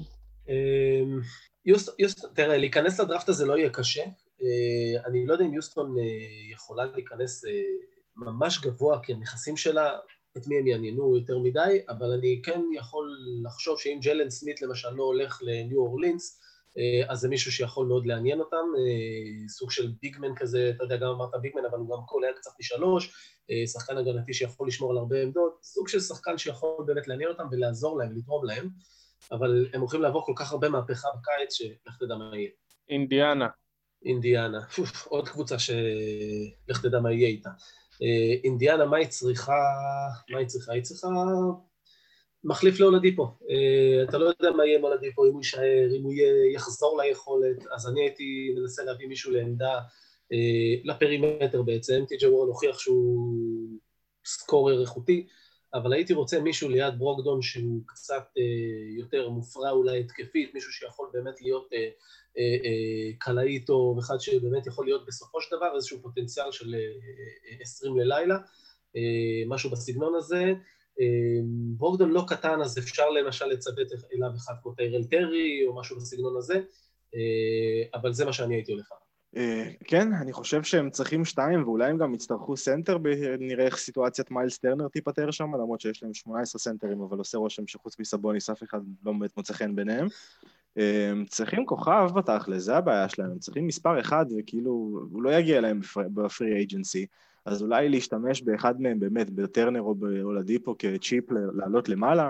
יוסטון, תראה, להיכנס לדראפט הזה לא יהיה קשה. אני לא יודע אם יוסטון יכולה להיכנס ממש גבוה, כי הנכסים שלה, את מי הם יעניינו יותר מדי, אבל אני כן יכול לחשוב שאם ג'לן סמית למשל לא הולך לניו אורלינס, אז זה מישהו שיכול מאוד לעניין אותם, סוג של ביגמן כזה, אתה יודע, גם אמרת ביגמן, אבל הוא גם קולע קצת משלוש, שחקן הגנתי שיכול לשמור על הרבה עמדות, סוג של שחקן שיכול באמת לעניין אותם ולעזור להם, לתרום להם, אבל הם הולכים לעבור כל כך הרבה מהפכה בקיץ, שלך תדע מה יהיה. אינדיאנה. אינדיאנה, עוד קבוצה שלך תדע מה יהיה איתה. אינדיאנה, מה היא צריכה? מה היא צריכה? היא צריכה מחליף לאולדיפו. אתה לא יודע מה יהיה עם אולדיפו, אם הוא יישאר, אם הוא יחזור ליכולת, אז אני הייתי מנסה להביא מישהו לעמדה, לפרימטר בעצם, טי ג'יי וורן הוכיח שהוא סקורר איכותי, אבל הייתי רוצה מישהו ליד ברוקדון שהוא קצת יותר מופרע אולי התקפית, מישהו שיכול באמת להיות קלעי איתו, ואחד שבאמת יכול להיות בסופו של דבר איזשהו פוטנציאל של עשרים ללילה, משהו בסגנון הזה. ברוקדון לא קטן, אז אפשר למשל לצוות אליו אחד כמו טיירל טרי או משהו בסגנון הזה, אבל זה מה שאני הייתי הולך עליו. כן, אני חושב שהם צריכים שתיים, ואולי הם גם יצטרכו סנטר, נראה איך סיטואציית מיילס טרנר תיפטר שם, למרות שיש להם שמונה עשרה סנטרים, אבל עושה רושם שחוץ מסבוניס אף אחד לא באמת מוצא חן ביניהם. הם צריכים כוכב בתכל'ס, זה הבעיה שלהם, הם צריכים מספר אחד, וכאילו, הוא לא יגיע להם בפרי אייג'נסי, אז אולי להשתמש באחד מהם באמת, בטרנר או באולדיפו כצ'יפ לעלות למעלה,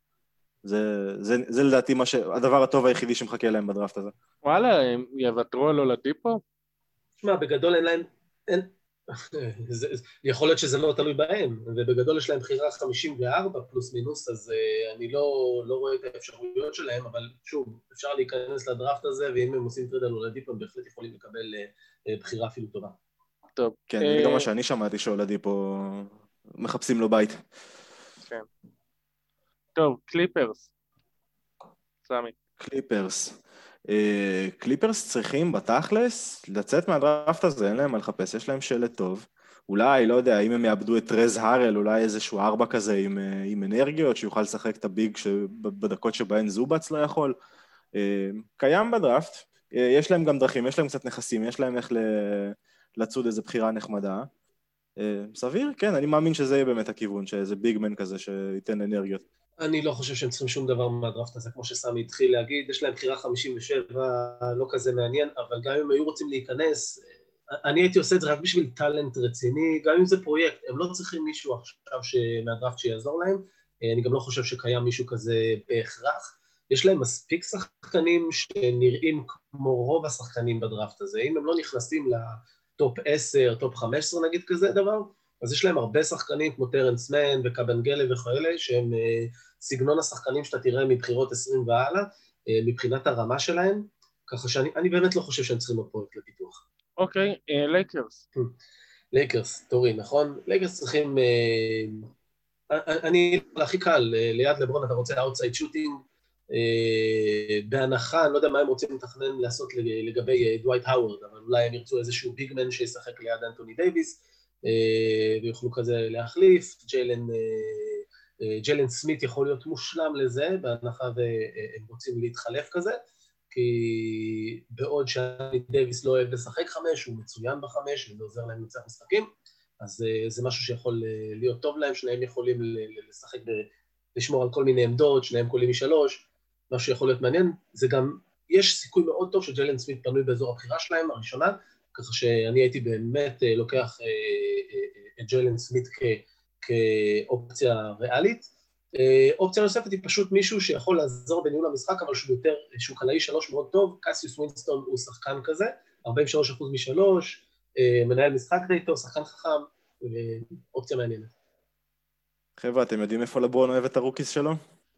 זה, זה, זה לדעתי מה ש... הדבר הטוב היחידי שמחכה להם בדראפט הזה. וואלה, הם יוותרו על אולדיפו? תשמע, בגדול אין להם... אין... זה, יכול להיות שזה לא תלוי בהם, ובגדול יש להם בחירה חמישים וארבע פלוס מינוס, אז uh, אני לא, לא רואה את האפשרויות שלהם, אבל שוב, אפשר להיכנס לדראפט הזה, ואם הם עושים טרד על אולדיפו, הם בהחלט יכולים לקבל uh, בחירה אפילו טובה. טוב. כן, זה גם מה שאני שמעתי שאולדיפו מחפשים לו בית. כן. טוב, קליפרס. סמי. קליפרס. קליפרס צריכים בתכלס לצאת מהדראפט הזה, אין להם מה לחפש, יש להם שלט טוב. אולי, לא יודע, אם הם יאבדו את רז הרל, אולי איזשהו ארבע כזה עם, עם אנרגיות, שיוכל לשחק את הביג בדקות שבהן זובץ לא יכול. קיים בדראפט, יש להם גם דרכים, יש להם קצת נכסים, יש להם איך לצוד איזו בחירה נחמדה. סביר? כן, אני מאמין שזה יהיה באמת הכיוון, שאיזה ביגמן כזה שייתן אנרגיות. אני לא חושב שהם צריכים שום דבר מהדראפט הזה, כמו שסמי התחיל להגיד, יש להם בחירה חמישים ושבע, לא כזה מעניין, אבל גם אם היו רוצים להיכנס, אני הייתי עושה את זה רק בשביל טלנט רציני, גם אם זה פרויקט, הם לא צריכים מישהו עכשיו מהדראפט שיעזור להם, אני גם לא חושב שקיים מישהו כזה בהכרח, יש להם מספיק שחקנים שנראים כמו רוב השחקנים בדראפט הזה, אם הם לא נכנסים לטופ עשר, טופ חמש עשרה נגיד כזה דבר, אז יש להם הרבה שחקנים כמו טרנס מן וקבנגלה וכאלה, שהם סגנון השחקנים שאתה תראה מבחירות עשרים והלאה, מבחינת הרמה שלהם, ככה שאני באמת לא חושב שהם צריכים עוד פרויקט לפיתוח. אוקיי, לייקרס. לייקרס, תורי, נכון? לייקרס צריכים, אני, הכי קל, ליד לברון אתה רוצה אאוטסייד שוטינג, בהנחה, אני לא יודע מה הם רוצים לתכנן לעשות לגבי דווייט האוורד, אבל אולי הם ירצו איזשהו ביגמן שישחק ליד אנטוני דייביס, ויוכלו כזה להחליף, ג'יילן, ג'יילן סמית יכול להיות מושלם לזה, בהנחה והם רוצים להתחלף כזה, כי בעוד שאני דייביס לא אוהב לשחק חמש, הוא מצוין בחמש, וזה עוזר להם לנצח משחקים, אז זה משהו שיכול להיות טוב להם, שניהם יכולים לשחק, לשמור על כל מיני עמדות, שניהם קולים משלוש, משהו שיכול להיות מעניין, זה גם, יש סיכוי מאוד טוב שג'יילן סמית פנוי באזור הבחירה שלהם, הראשונה, ככה שאני הייתי באמת לוקח את ג'יילן סמית כאופציה ריאלית. אופציה נוספת היא פשוט מישהו שיכול לעזור בניהול המשחק, אבל שהוא יותר, שהוא קלעי שלוש מאוד טוב, קסיוס ווינסטון הוא שחקן כזה, ארבעים ושלושה אחוז משלוש, מנהל משחק די טוב, שחקן חכם, אופציה מעניינת. חבר'ה, אתם יודעים איפה לברון אוהב את הרוקיס שלו?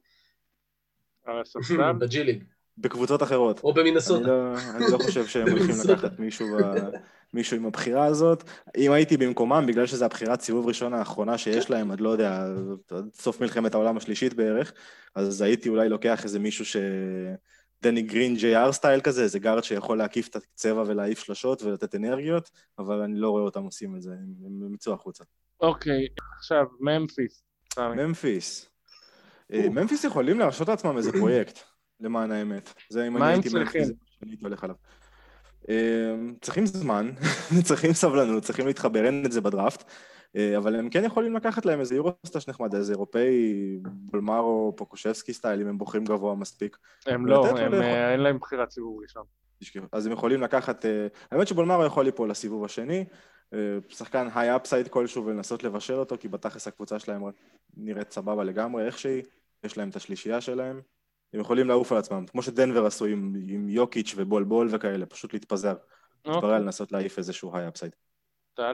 בג'י ליג. בקבוצות אחרות. או במינסוטה. אני לא חושב שהם הולכים לקחת מישהו עם הבחירה הזאת. אם הייתי במקומם, בגלל שזו הבחירת סיבוב ראשון האחרונה שיש להם, עד לא יודע, סוף מלחמת העולם השלישית בערך, אז הייתי אולי לוקח איזה מישהו ש... דני גרין ג'יי אר סטייל כזה, איזה גארד שיכול להקיף את הצבע ולהעיף שלשות ולתת אנרגיות, אבל אני לא רואה אותם עושים את זה, הם מצאו החוצה. אוקיי, עכשיו, ממפיס. ממפיס. ממפיס יכולים להרשות לעצמם איזה פרויקט. למען האמת. זה אם אני הייתי מלכי, זה שאני הייתי הולך עליו. צריכים זמן, צריכים סבלנות, צריכים להתחבר, אין את זה בדראפט, אבל הם כן יכולים לקחת להם איזה יורוסטאש נחמד, איזה אירופאי, בולמרו, פוקושבסקי סטייל, אם הם בוחרים גבוה מספיק. הם לא, אין להם בחירת סיבוב ראשון. אז הם יכולים לקחת, האמת שבולמרו יכול ליפול לסיבוב השני, שחקן היי אפסייד כלשהו ולנסות לבשל אותו, כי בתכלס הקבוצה שלהם נראית סבבה לגמרי, איך שהיא, יש להם את השלישייה שלהם. הם יכולים לעוף על עצמם, כמו שדנבר עשו עם, עם יוקיץ' ובול בול וכאלה, פשוט להתפזר. להתפרע לנסות להעיף איזשהו היי אפסייד. טל?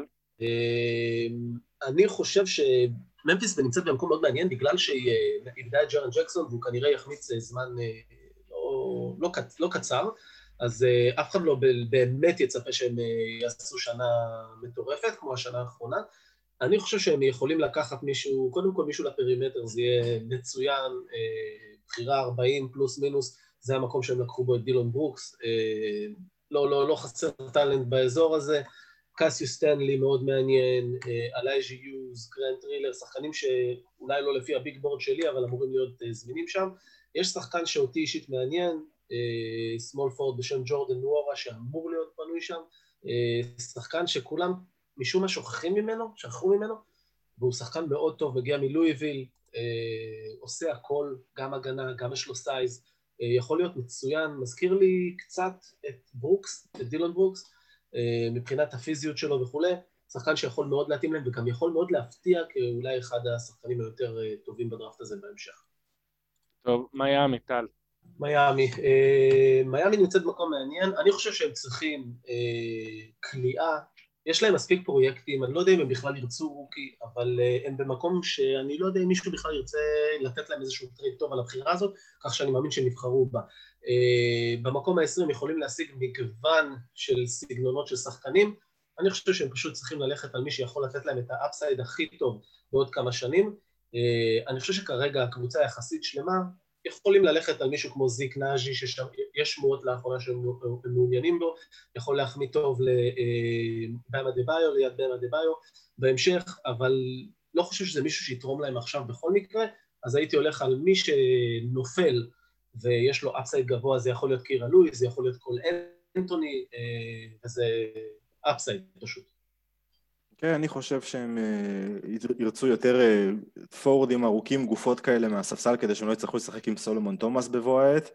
אני חושב שממפיס נמצאת במקום מאוד מעניין, בגלל שהיא איבדה את ג'רן ג'קסון, והוא כנראה יחמיץ זמן לא, לא, לא קצר, אז אף אחד לא באמת יצפה שהם יעשו שנה מטורפת, כמו השנה האחרונה. אני חושב שהם יכולים לקחת מישהו, קודם כל מישהו לפרימטר, זה יהיה מצוין, בחירה ארבעים פלוס מינוס, זה המקום שהם לקחו בו את דילון ברוקס, לא, לא, לא חסר טלנט באזור הזה, קסיוס סטנלי מאוד מעניין, אלייג'י יוז, גרנט טרילר, שחקנים שאולי לא לפי הביג בורד שלי, אבל אמורים להיות זמינים שם. יש שחקן שאותי אישית מעניין, סמול פורד בשם ג'ורדן נוורה, שאמור להיות פנוי שם, שחקן שכולם משום מה שוכחים ממנו, שכחו ממנו, והוא שחקן מאוד טוב, מגיע מלואיביל, עושה הכל, גם הגנה, גם יש לו סייז, יכול להיות מצוין, מזכיר לי קצת את ברוקס, את דילון ברוקס, מבחינת הפיזיות שלו וכולי, שחקן שיכול מאוד להתאים להם, וגם יכול מאוד להפתיע, כאולי אחד השחקנים היותר טובים בדראפט הזה בהמשך. טוב, מיאמי, טל. מיאמי, מיאמי נמצאת במקום מעניין, אני חושב שהם צריכים קליעה, יש להם מספיק פרויקטים, אני לא יודע אם הם בכלל ירצו רוקי, אבל הם במקום שאני לא יודע אם מישהו בכלל ירצה לתת להם איזשהו טרייד טוב על הבחירה הזאת, כך שאני מאמין שהם יבחרו בה. במקום ה-עשרים יכולים להשיג מגוון של סגנונות של שחקנים, אני חושב שהם פשוט צריכים ללכת על מי שיכול לתת להם את האפסייד הכי טוב בעוד כמה שנים. אני חושב שכרגע הקבוצה יחסית שלמה, יכולים ללכת על מישהו כמו זיק נאז'י, שיש שמועות לאחרונה שהם מעוניינים בו, יכול להחמיא טוב לבאמה דה ביו, ליד באמה דה ביו בהמשך, אבל לא חושב שזה מישהו שיתרום להם עכשיו בכל מקרה, אז הייתי הולך על מי שנופל ויש לו אפסייד גבוה, זה יכול להיות קירה לואי, זה יכול להיות קול אנטוני, וזה אפסייד פשוט. כן, אני חושב שהם ירצו יותר פורדים ארוכים, גופות כאלה מהספסל, כדי שהם לא יצטרכו לשחק עם סולומון תומאס בבוא העת,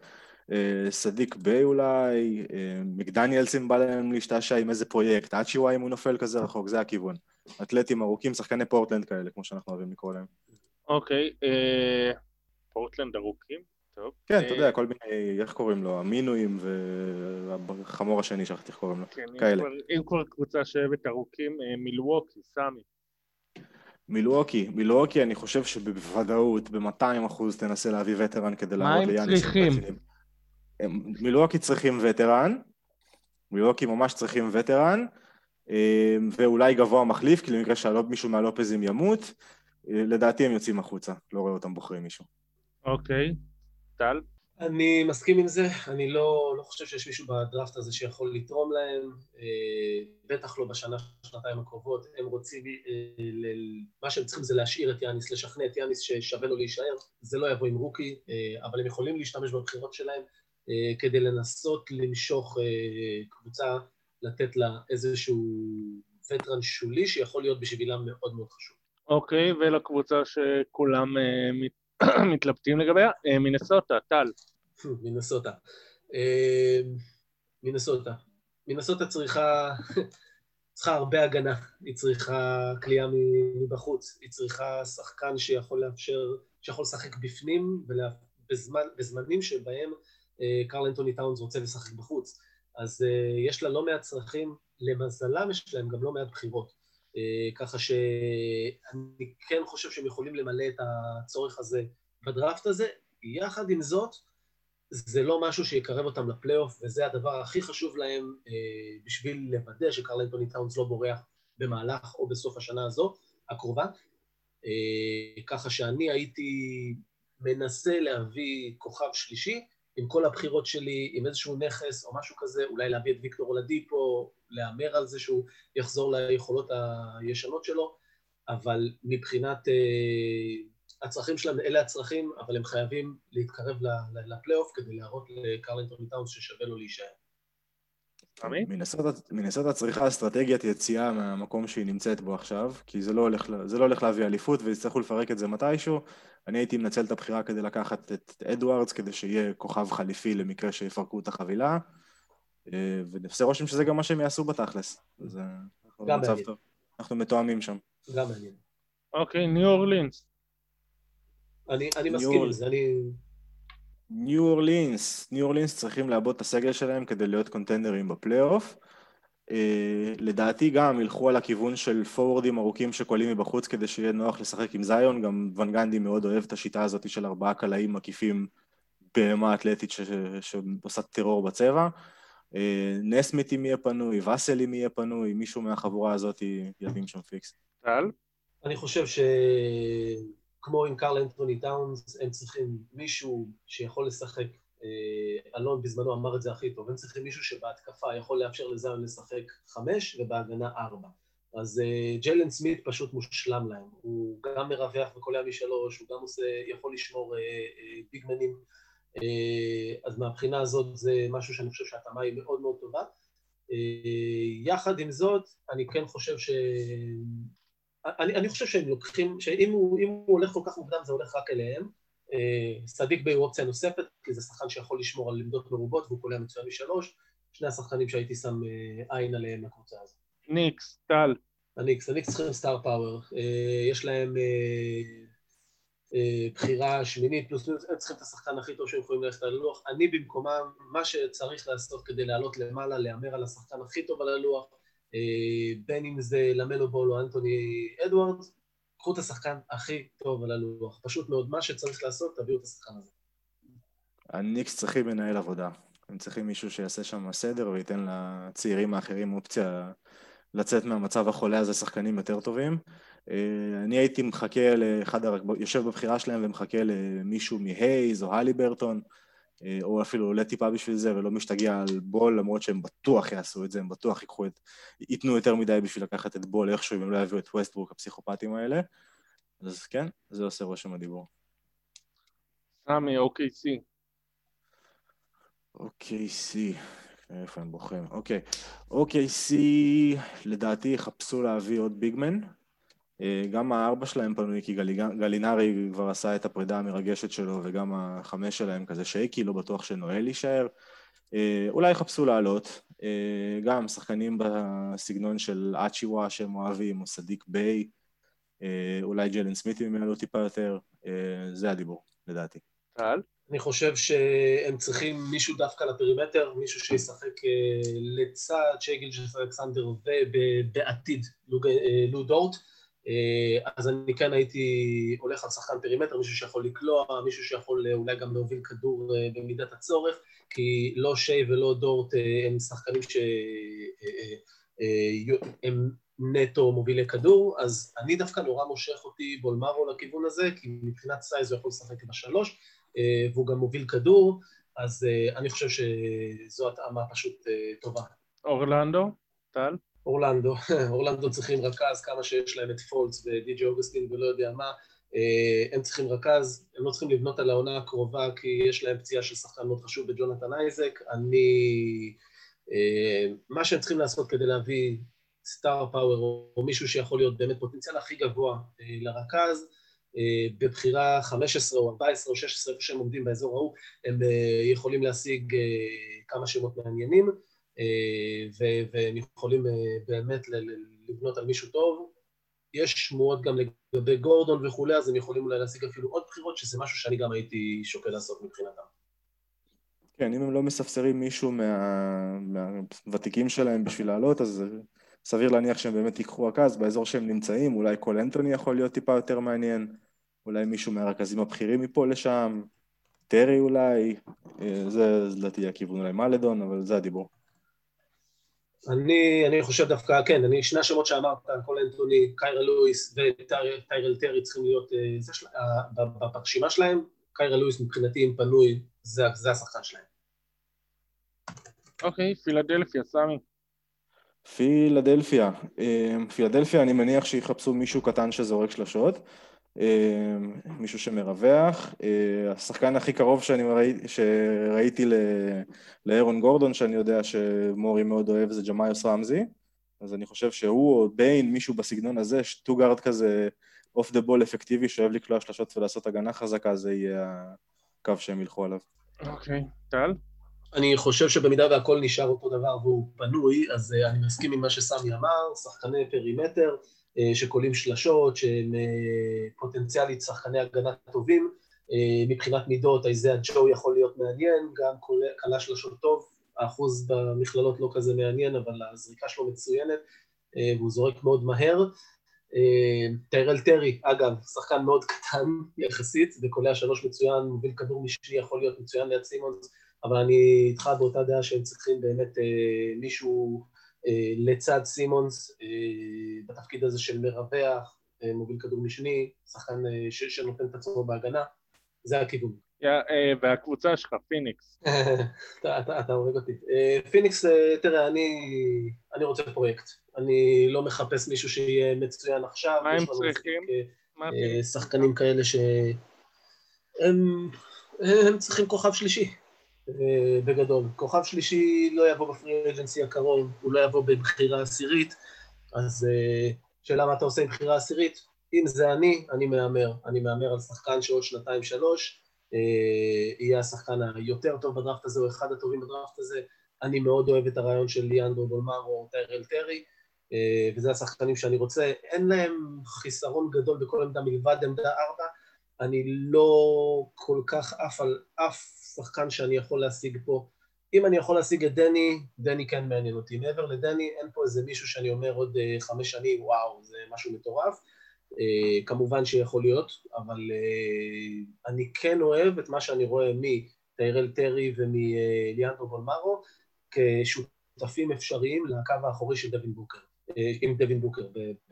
סדיק ביי אולי, מקדניאלסים בא להם להשתעשע עם איזה פרויקט, עד שיוואי אם הוא נופל כזה רחוק, זה הכיוון. אתלטים ארוכים, שחקני פורטלנד כאלה, כמו שאנחנו אוהבים לקרוא להם. אוקיי, פורטלנד ארוכים? טוב. כן, אתה יודע, כל מיני, איך קוראים לו, המינויים והחמור השני שכחתי איך קוראים לו, כאלה. אם כבר קבוצה שאוהבת ארוכים, מילווקי, סמי. מילווקי, מילווקי אני חושב שבוודאות, ב-מאתיים אחוז תנסה להביא וטרן כדי לעמוד ליאניס. מה הם צריכים? מילווקי צריכים וטרן, מילווקי ממש צריכים וטרן, ואולי גבוה מחליף, כי למקרה שמישהו מהלופזים ימות, לדעתי הם יוצאים החוצה, לא רואה אותם בוחרים מישהו. אוקיי. טל? אני מסכים עם זה, אני לא, לא חושב שיש מישהו בדראפט הזה שיכול לתרום להם, בטח לא בשנה, שנתיים הקרובות, הם רוצים, מה שהם צריכים זה להשאיר את יאניס, לשכנע את יאניס ששווה לו להישאר, זה לא יבוא עם רוקי, אבל הם יכולים להשתמש בבחירות שלהם, כדי לנסות למשוך קבוצה, לתת לה איזשהו וטרן שולי, שיכול להיות בשבילם מאוד מאוד חשוב. אוקיי, ולקבוצה שכולם מת... מתלבטים לגביה, מינסוטה, טל. מינסוטה. מינסוטה. מינסוטה צריכה, צריכה הרבה הגנה, היא צריכה קליעה מבחוץ, היא צריכה שחקן שיכול לאפשר, שיכול לשחק בפנים, ובזמן, בזמנים שבהם קרל אנטוני טאונס רוצה לשחק בחוץ. אז יש לה לא מעט צרכים, למזלם יש להם גם לא מעט בחירות. ככה שאני כן חושב שהם יכולים למלא את הצורך הזה בדראפט הזה, יחד עם זאת, זה לא משהו שיקרב אותם לפלייאוף, וזה הדבר הכי חשוב להם בשביל לוודא שקרל אנטוני טאונס לא בורח במהלך או בסוף השנה הזו, הקרובה, ככה שאני הייתי מנסה להביא כוכב שלישי, עם כל הבחירות שלי, עם איזשהו נכס או משהו כזה, אולי להביא את ויקטור אולדיפו, לאמר על זה שהוא יחזור ליכולות הישנות שלו, אבל מבחינת uh, הצרכים שלהם, אלה הצרכים, אבל הם חייבים להתקרב לפלייאוף כדי להראות לקרל אנטוני טאונס ששווה לו להישאר. מינסוטה צריכה אסטרטגיית יציאה מהמקום שהיא נמצאת בו עכשיו, כי זה לא הולך, זה לא הולך להביא אליפות, ויצטרכו לפרק את זה מתישהו. אני הייתי מנצל את הבחירה כדי לקחת את אדוארדס, כדי שיהיה כוכב חליפי למקרה שיפרקו את החבילה, ונפסה רושם שזה גם מה שהם יעשו בתכלס. גם מעניין. אנחנו מתואמים שם. גם מעניין. אוקיי, ניו אורלינס. אני מסכים עם זה, אני... ניו אורלינס, ניו אורלינס צריכים לעבוד את הסגל שלהם כדי להיות קונטנדרים בפלייאוף. לדעתי גם ילכו על הכיוון של פורורדים ארוכים שקולים מבחוץ כדי שיהיה נוח לשחק עם זיון, גם ון גנדי מאוד אוהב את השיטה הזאת של ארבעה קלעים מקיפים בהמה אתלטית שעושה טרור בצבע. נסמית אם יהיה פנוי, וסל אם יהיה פנוי, מישהו מהחבורה הזאת יבים שם פיקס. טל? אני חושב ש... כמו עם קרל אנטוני טאונס, הם צריכים מישהו שיכול לשחק, אלון בזמנו אמר את זה הכי טוב, הם צריכים מישהו שבהתקפה יכול לאפשר לזיון לשחק חמש ובהגנה ארבע. אז ג'יילן סמית פשוט מושלם להם, הוא גם מרווח וקולע משלוש, הוא גם עושה, יכול לשמור ביגמנים, אז מהבחינה הזאת זה משהו שאני חושב שהתאמה היא מאוד מאוד טובה. יחד עם זאת, אני כן חושב ש... אני, אני חושב שהם לוקחים, שאם הוא, אם הוא הולך כל כך מוקדם, זה הולך רק אליהם. סדיק בי הוא אופציה נוספת, כי זה שחקן שיכול לשמור על עמדות מרובות, והוא קולע מצוין משלוש. שני השחקנים שהייתי שם עין עליהם לקבוצה הזאת. ניקס, טל. הניקס, הניקס צריכים סטאר פאוור. יש להם בחירה שמינית, פלוס פלוס, הם צריכים את השחקן הכי טוב שהם יכולים ללכת על הלוח. אני במקומם, מה שצריך לעשות כדי לעלות למעלה, להמר על השחקן הכי טוב על הלוח, בין אם זה למלו בול או אנטוני אדוארדס, קחו את השחקן הכי טוב על הלוח. פשוט מאוד, מה שצריך לעשות, תביאו את השחקן הזה. הניקס צריכים מנהל עבודה. הם צריכים מישהו שיעשה שם סדר וייתן לצעירים האחרים אופציה לצאת מהמצב החולה הזה, שחקנים יותר טובים. אני הייתי מחכה לאחד, יושב בבחירה שלהם ומחכה למישהו מהייז או הלי ברטון, או אפילו עולה טיפה בשביל זה ולא משתגע על בול, למרות שהם בטוח יעשו את זה, הם בטוח ייקחו את, ייתנו יותר מדי בשביל לקחת את בול איכשהו, אם הם לא יביאו את ווסטברוק הפסיכופטים האלה. אז כן, זה עושה רושם הדיבור. סמי, אוקיי סי. אוקיי סי, איפה הם בוחרים? אוקיי, אוקיי סי, לדעתי חפשו להביא עוד ביגמן. גם הארבע שלהם פנוי, כי גלינרי כבר עשה את הפרידה המרגשת שלו, וגם החמש שלהם כזה שייקי, לא בטוח שנואל יישאר. אולי חפשו לעלות, גם שחקנים בסגנון של אצ'יווה שהם אוהבים, או סדיק ביי, אולי ג'לן סמית אם יעלו טיפה יותר, זה הדיבור, לדעתי. טל? אני חושב שהם צריכים מישהו דווקא לפרימטר, מישהו שישחק לצד שייגל ג'ף אלכסנדר ובעתיד לו דורט, אז אני כן הייתי הולך על שחקן פרימטר, מישהו שיכול לקלוע, מישהו שיכול אולי גם להוביל כדור במידת הצורך, כי לא שי ולא דורט הם שחקנים שהם נטו מובילי כדור, אז אני דווקא נורא מושך אותי בולמרו לכיוון הזה, כי מבחינת סייז הוא יכול לשחק בשלוש, והוא גם מוביל כדור, אז אני חושב שזו התאמה פשוט טובה. אורלנדו, טל? אורלנדו, אורלנדו צריכים רכז, כמה שיש להם את פולץ ודי.ג'י אוגוסטין ולא יודע מה, הם צריכים רכז, הם לא צריכים לבנות על העונה הקרובה, כי יש להם פציעה של שחקן מאוד חשוב בג'ונתן אייזק, אני, מה שהם צריכים לעשות כדי להביא סטאר פאוור, או מישהו שיכול להיות באמת פוטנציאל הכי גבוה לרכז, בבחירה חמש עשרה או ארבע עשרה או שש עשרה, איפה שהם עומדים באזור ההוא, הם יכולים להשיג כמה שמות מעניינים, והם יכולים באמת לבנות על מישהו טוב. יש שמועות גם לגבי גורדון וכולי, אז הם יכולים אולי להשיג אפילו עוד בחירות, שזה משהו שאני גם הייתי שוקל לעשות מבחינתם. כן, אם הם לא מספסרים מישהו מהוותיקים שלהם בשביל לעלות, אז סביר להניח שהם באמת ייקחו רכז באזור שהם נמצאים, אולי קול אנטוני יכול להיות טיפה יותר מעניין, אולי מישהו מהרכזים הבכירים מפה לשם, טרי אולי, זה לדעתי הכיוון, אולי מלדון, אבל זה הדיבור. אני, אני חושב דווקא, כן, אני, שני השמות שאמרת, קול אנטוני, קיירה לואיס וטיירל טרי צריכים להיות, זה של, ברשימה שלהם, קיירה לואיס מבחינתי אם פנוי, זה, זה השחקן שלהם. אוקיי, פילדלפיה, סמי. פילדלפיה, פילדלפיה אני מניח שיחפשו מישהו קטן שזורק שלשות, מישהו שמרווח, השחקן הכי קרוב שאני ראיתי, שראיתי לאירון גורדון, שאני יודע שמורי מאוד אוהב, זה ג'מאיוס רמזי, אז אני חושב שהוא או ביין, מישהו בסגנון הזה, שטוגארד כזה אוף דה בול אפקטיבי, שאוהב לקלוע שלשות ולעשות הגנה חזקה, זה יהיה הקו שהם ילכו עליו. אוקיי, טל? אני חושב שבמידה והכל נשאר אותו דבר והוא פנוי, אז אני מסכים עם מה שסמי אמר, שחקני פרימטר, שקולים שלשות, שהם פוטנציאלית שחקני הגנה טובים, מבחינת מידות, איזה הג'ו יכול להיות מעניין, גם קלה שלשות טוב, האחוז במכללות לא כזה מעניין, אבל הזריקה שלו מצוינת, והוא זורק מאוד מהר. טיירל טרי, אגב, שחקן מאוד קטן יחסית, וקולע שלוש מצוין, מוביל כדור משני יכול להיות מצוין ליד סימונס, אבל אני איתך באותה דעה שהם צריכים באמת מישהו לצד סימונס, בתפקיד הזה של מרווח, מוביל כדור משני, שחקן שנותן את עצמו בהגנה, זה הכיוון. והקבוצה שלך, פיניקס. אתה הורג אותי. פיניקס, תראה, אני רוצה פרויקט. אני לא מחפש מישהו שיהיה מצוין עכשיו. מה הם צריכים? שחקנים כאלה שהם הם צריכים כוכב שלישי, בגדול. כוכב שלישי לא יבוא בפרי אג'נסי הקרוב, הוא לא יבוא בבחירה עשירית, אז שאלה מה אתה עושה עם בחירה עשירית? אם זה אני, אני מאמר. אני מאמר על שחקן שעוד שנתיים שלוש, יהיה השחקן היותר טוב בדראפט הזה, או אחד הטובים בדראפט הזה. אני מאוד אוהב את הרעיון של ליאנדרו בולמרו או טיירל טרי, וזה השחקנים שאני רוצה. אין להם חיסרון גדול בכל עמדה מלבד עמדה ארבע, אני לא כל כך אף על אף שחקן שאני יכול להשיג פה. אם אני יכול להשיג את דני, דני כן מעניין אותי. מעבר לדני, אין פה איזה מישהו שאני אומר עוד חמש שנים, וואו, זה משהו מטורף. כמובן שיכול להיות, אבל אני כן אוהב את מה שאני רואה מטיירל טרי ומליאנדרו בולמרו, כשותפים אפשריים לקו האחורי של דווין בוקר, עם דווין בוקר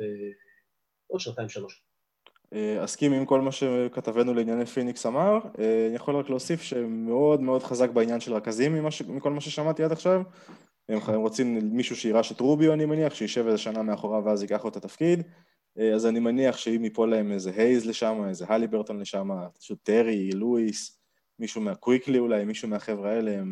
בעוד שנתיים שלוש. אסכים עם כל מה שכתבנו לענייני פיניקס אמר, אני יכול רק להוסיף שמאוד מאוד חזק בעניין של רכזים מכל מה ששמעתי עד עכשיו, הם רוצים מישהו שירש את רוביו אני מניח, שישב איזה שנה מאחורה ואז ייקח לו את התפקיד, אז אני מניח שאם ייפול להם איזה הייז לשם, איזה הליברטון לשם, פשוט טרי, לואיס, מישהו מהקוויקלי אולי, מישהו מהחבר'ה האלה הם...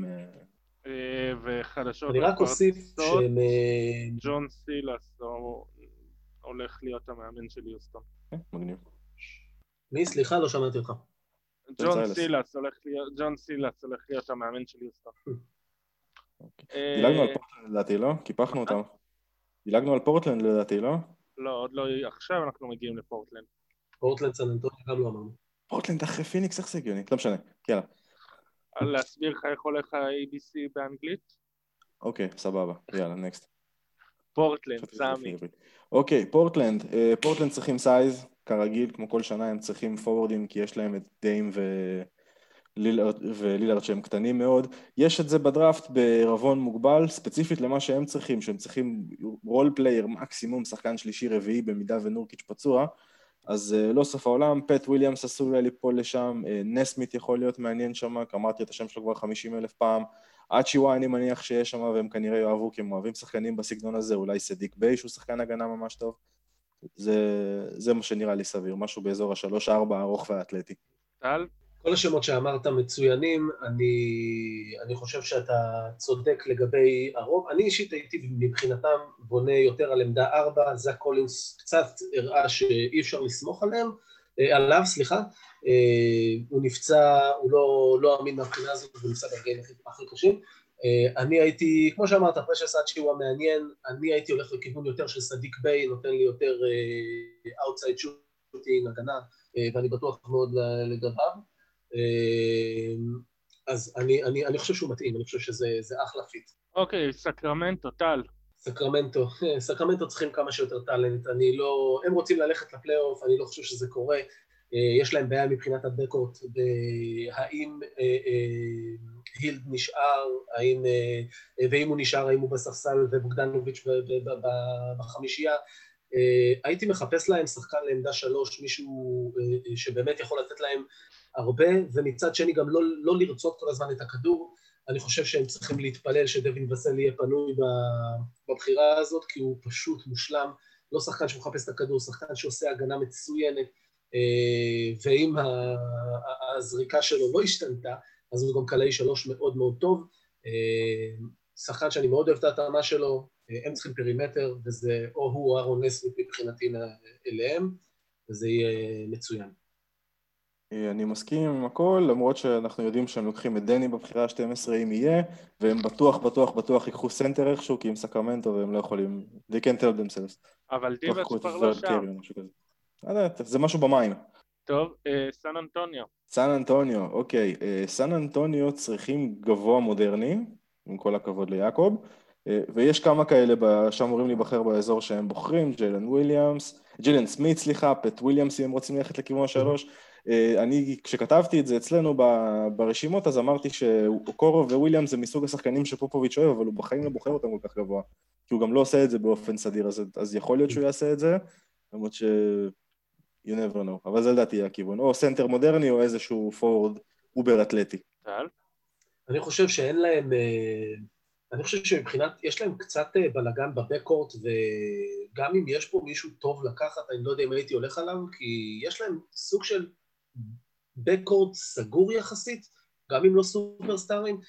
וחדשות... אני רק אוסיף שהם... ג'ון סילס הולך להיות המאמן של יוסטון. מגניב. מי? סליחה, לא שמעתי אותך. ג'ון סילס הולך להיות, ג'ון סילס הולך להיות המאמן של יוסטון. דילגנו על פורטלנד לדעתי, לא? קיפחנו אותם. דילגנו על פורטלנד לדעתי, לא? לא, עוד לא, עכשיו אנחנו מגיעים לפורטלנד. פורטלנד סן אנטוניו גם לא אמרנו. פורטלנד אחרי פיניקס, איך זה הגיוני? לא משנה, יאללה. להסביר לך איך הולך ה-איי בי סי באנגלית? אוקיי, סבבה, יאללה, נקסט. פורטלנד, סמי. אוקיי, פורטלנד, פורטלנד צריכים סייז, כרגיל, כמו כל שנה הם צריכים פורורדים, כי יש להם את דיים ולילארד שהם קטנים מאוד. יש את זה בדראפט בערבון מוגבל, ספציפית למה שהם צריכים, שהם צריכים רול פלייר, מקסימום שחקן שלישי רביעי, במידה ונורקיץ' פצוע, אז לא סוף העולם, פט וויליאמס עשוי היה ליפול לשם, נסמית יכול להיות מעניין שם, אמרתי את השם שלו כבר חמישים אלף פעם, אצ'יווה אני מניח שיש שם, והם כנראה יאהבו, כי הם אוהבים שחקנים בסגנון הזה, אולי סדיק ביי, שהוא שחקן הגנה ממש טוב, זה, זה מה שנראה לי סביר, משהו באזור השלוש ארבע, ארוך והאתלטי. טל? כל השמות שאמרת מצוינים, אני, אני חושב שאתה צודק לגבי הרוב, אני אישית הייתי מבחינתם בונה יותר על עמדה ארבע, זק קולינס קצת הראה שאי אפשר לסמוך עליהם, עליו, סליחה, הוא נפצע, הוא לא, לא אמין מהבחינה הזאת, הוא נפצע ברגעים הכי קשים, אני הייתי, כמו שאמרת, פרשס אצ'י הוא המעניין, אני הייתי הולך לכיוון יותר של סדיק ביי, נותן לי יותר outside shooting, הגנה, ואני בטוח מאוד לגביו, אז אני, אני, אני חושב שהוא מתאים, אני חושב שזה אחלה פיט. אוקיי, סקרמנטו, טל. סקרמנטו, סקרמנטו צריכים כמה שיותר טלנט, אני לא, הם רוצים ללכת לפלייאוף, אני לא חושב שזה קורה, יש להם בעיה מבחינת הבקורט, האם הילד נשאר, האם, ואם הוא נשאר, האם הוא בספסל ובוגדנוביץ' בחמישייה, הייתי מחפש להם שחקן לעמדה שלוש, מישהו שבאמת יכול לתת להם הרבה, ומצד שני גם לא, לא לרצות כל הזמן את הכדור, אני חושב שהם צריכים להתפלל שדווין וסל יהיה פנוי בבחירה הזאת, כי הוא פשוט מושלם, לא שחקן שמחפש את הכדור, שחקן שעושה הגנה מצוינת, ואם הזריקה שלו לא השתנתה, אז הוא גם קלעי שלוש מאוד מאוד טוב, שחקן שאני מאוד אוהב את ההתאמה שלו, הם צריכים פרימטר, וזה או הוא או אהרון נסמית מבחינתי אליהם, וזה יהיה מצוין. אני מסכים עם הכל, למרות שאנחנו יודעים שהם לוקחים את דני בבחירה ה-שתים עשרה אם יהיה, והם בטוח, בטוח, בטוח ייקחו סנטר איכשהו, כי עם סקרמנטו והם לא יכולים, they can't tell themselves. אבל דיבאץ' כבר לא שם. זה משהו במים. טוב, סן אנטוניו. סן אנטוניו, אוקיי. סן אנטוניו צריכים גבוה מודרני, עם כל הכבוד ליעקב, ויש כמה כאלה שאמורים להיבחר באזור שהם בוחרים, ג'יילן וויליאמס, ג'יילן סמית, סליחה, פט וויליאמס, אם הם רוצים ללכת לכיוון השלוש. אני, כשכתבתי את זה אצלנו ברשימות, אז אמרתי שאוקורו וויליאמס זה מסוג השחקנים שפופוביץ' אוהב, אבל הוא בחיים לא בוחר אותם כל כך גבוה, כי הוא גם לא עושה את זה באופן סדיר, אז, אז יכול להיות שהוא יעשה את זה, למרות ש... you never know, אבל זה לדעתי הכיוון, או סנטר מודרני או איזשהו פורד אובר אתלטי. אני חושב שאין להם, אני חושב שמבחינת, יש להם קצת בלגן בבקורט, וגם אם יש פה מישהו טוב לקחת, אני לא יודע אם הייתי הולך עליו, כי יש להם סוג של בקורד סגור יחסית, גם אם לא סופרסטארים,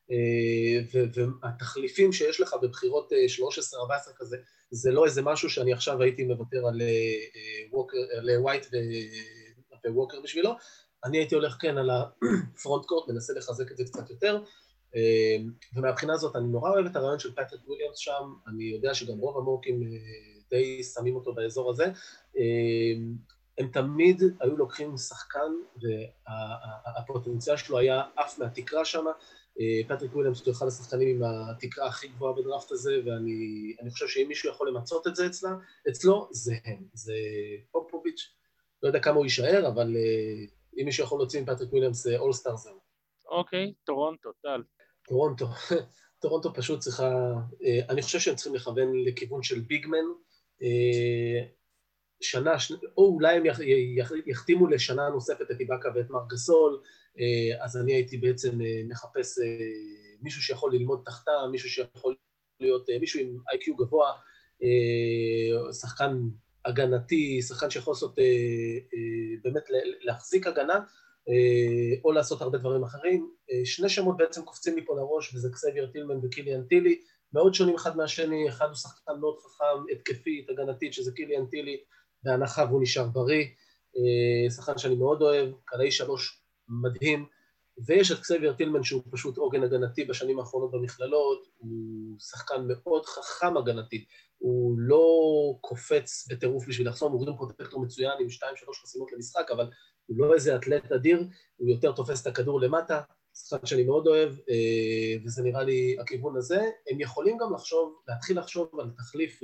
והתחליפים שיש לך בבחירות שלוש עשרה ארבע עשרה כזה, זה לא איזה משהו שאני עכשיו הייתי מוותר על ווייט וווקר בשבילו, אני הייתי הולך כן על הפרונט קורט, מנסה לחזק את זה קצת יותר, ומהבחינה הזאת אני נורא אוהב את הרעיון של פטריק וויליאמס שם, אני יודע שגם רוב המורקים די שמים אותו באזור הזה, הם תמיד היו לוקחים שחקן, והפוטנציאל שלו היה אף מהתקרה שם, פטריק וויליאמס הוא אחד השחקנים עם התקרה הכי גבוהה בדראפט הזה, ואני חושב שאם מישהו יכול למצות את זה אצלה, אצלו, זה הם, זה פופוביץ', לא יודע כמה הוא יישאר, אבל אם מישהו יכול להוציא עם פטריק וויליאמס, אולסטאר זהו. אוקיי, טורונטו, טל. טורונטו, טורונטו פשוט צריכה, אני חושב שהם צריכים לכוון לכיוון של ביגמן, שנה, או אולי הם יחתימו לשנה נוספת את איבאקה ואת מרק גסול, אז אני הייתי בעצם מחפש מישהו שיכול ללמוד תחתה, מישהו שיכול להיות, מישהו עם איי קיו גבוה, שחקן הגנתי, שחקן שיכול לעשות, באמת להחזיק הגנה, או לעשות הרבה דברים אחרים. שני שמות בעצם קופצים לי פה לראש, וזה קסייביר טילמן וקיליאן טילי, מאוד שונים אחד מהשני, אחד הוא שחקן מאוד חכם, התקפית, הגנתית, שזה קיליאן טילי, בהנחה והוא נשאר בריא, שחקן שאני מאוד אוהב, קלעי שלוש מדהים, ויש את קסייביר טילמן שהוא פשוט עוגן הגנתי בשנים האחרונות במכללות, הוא שחקן מאוד חכם הגנתי, הוא לא קופץ בטירוף בשביל לחסום, הוא רים פרוטקטור מצוין עם שתיים שלוש חסימות למשחק, אבל הוא לא איזה אתלט אדיר, הוא יותר תופס את הכדור למטה, שחקן שאני מאוד אוהב, וזה נראה לי הכיוון הזה. הם יכולים גם לחשוב, להתחיל לחשוב על תחליף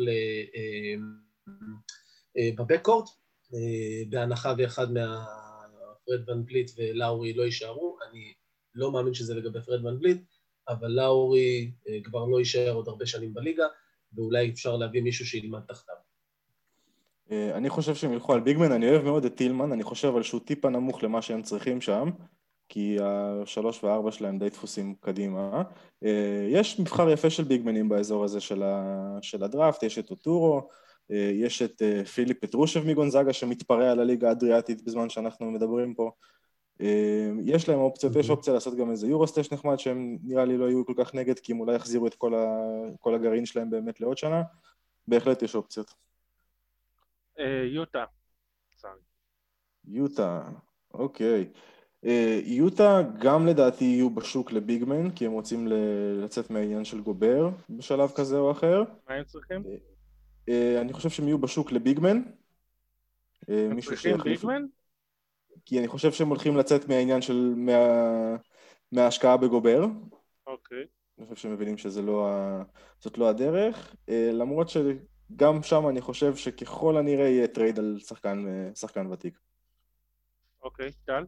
בבקקורט, בהנחה ואחד מהפרד ון בליט ולאורי לא יישארו, אני לא מאמין שזה לגבי פרד ון בליט, אבל לאורי כבר לא יישאר עוד הרבה שנים בליגה, ואולי אפשר להביא מישהו שילמד תחתיו. אני חושב שהם ילכו על ביגמן, אני אוהב מאוד את טילמן, אני חושב על שהוא טיפה נמוך למה שהם צריכים שם, כי השלוש והארבע שלהם די דפוסים קדימה. יש מבחר יפה של ביגמנים באזור הזה של, ה... של הדראפט, יש את אוטורו, יש את פיליפ פטרושב מגונזאגה שמתפרע על הליגה האדריאטית בזמן שאנחנו מדברים פה. יש להם אופציות, יש אופציה לעשות גם איזה יורוסטש נחמד שהם נראה לי לא יהיו כל כך נגד, כי הם אולי יחזירו את כל, ה... כל הגרעין שלהם באמת לעוד שנה. בהחלט יש אופציות. יוטה. יוטה, אוקיי. יוטה גם לדעתי יהיו בשוק לביגמן, כי הם רוצים לצאת מהעניין של גובר בשלב כזה או אחר. מה הם צריכים? אני חושב שהם יהיו בשוק לביגמן. הם צריכים ביגמן? כי אני חושב שהם הולכים לצאת מהעניין של מה... מההשקעה בגובר. אוקיי. אני חושב שהם מבינים שזאת לא הדרך, למרות שגם שם אני חושב שככל הנראה יהיה טרייד על שחקן, שחקן ותיק. אוקיי, טל?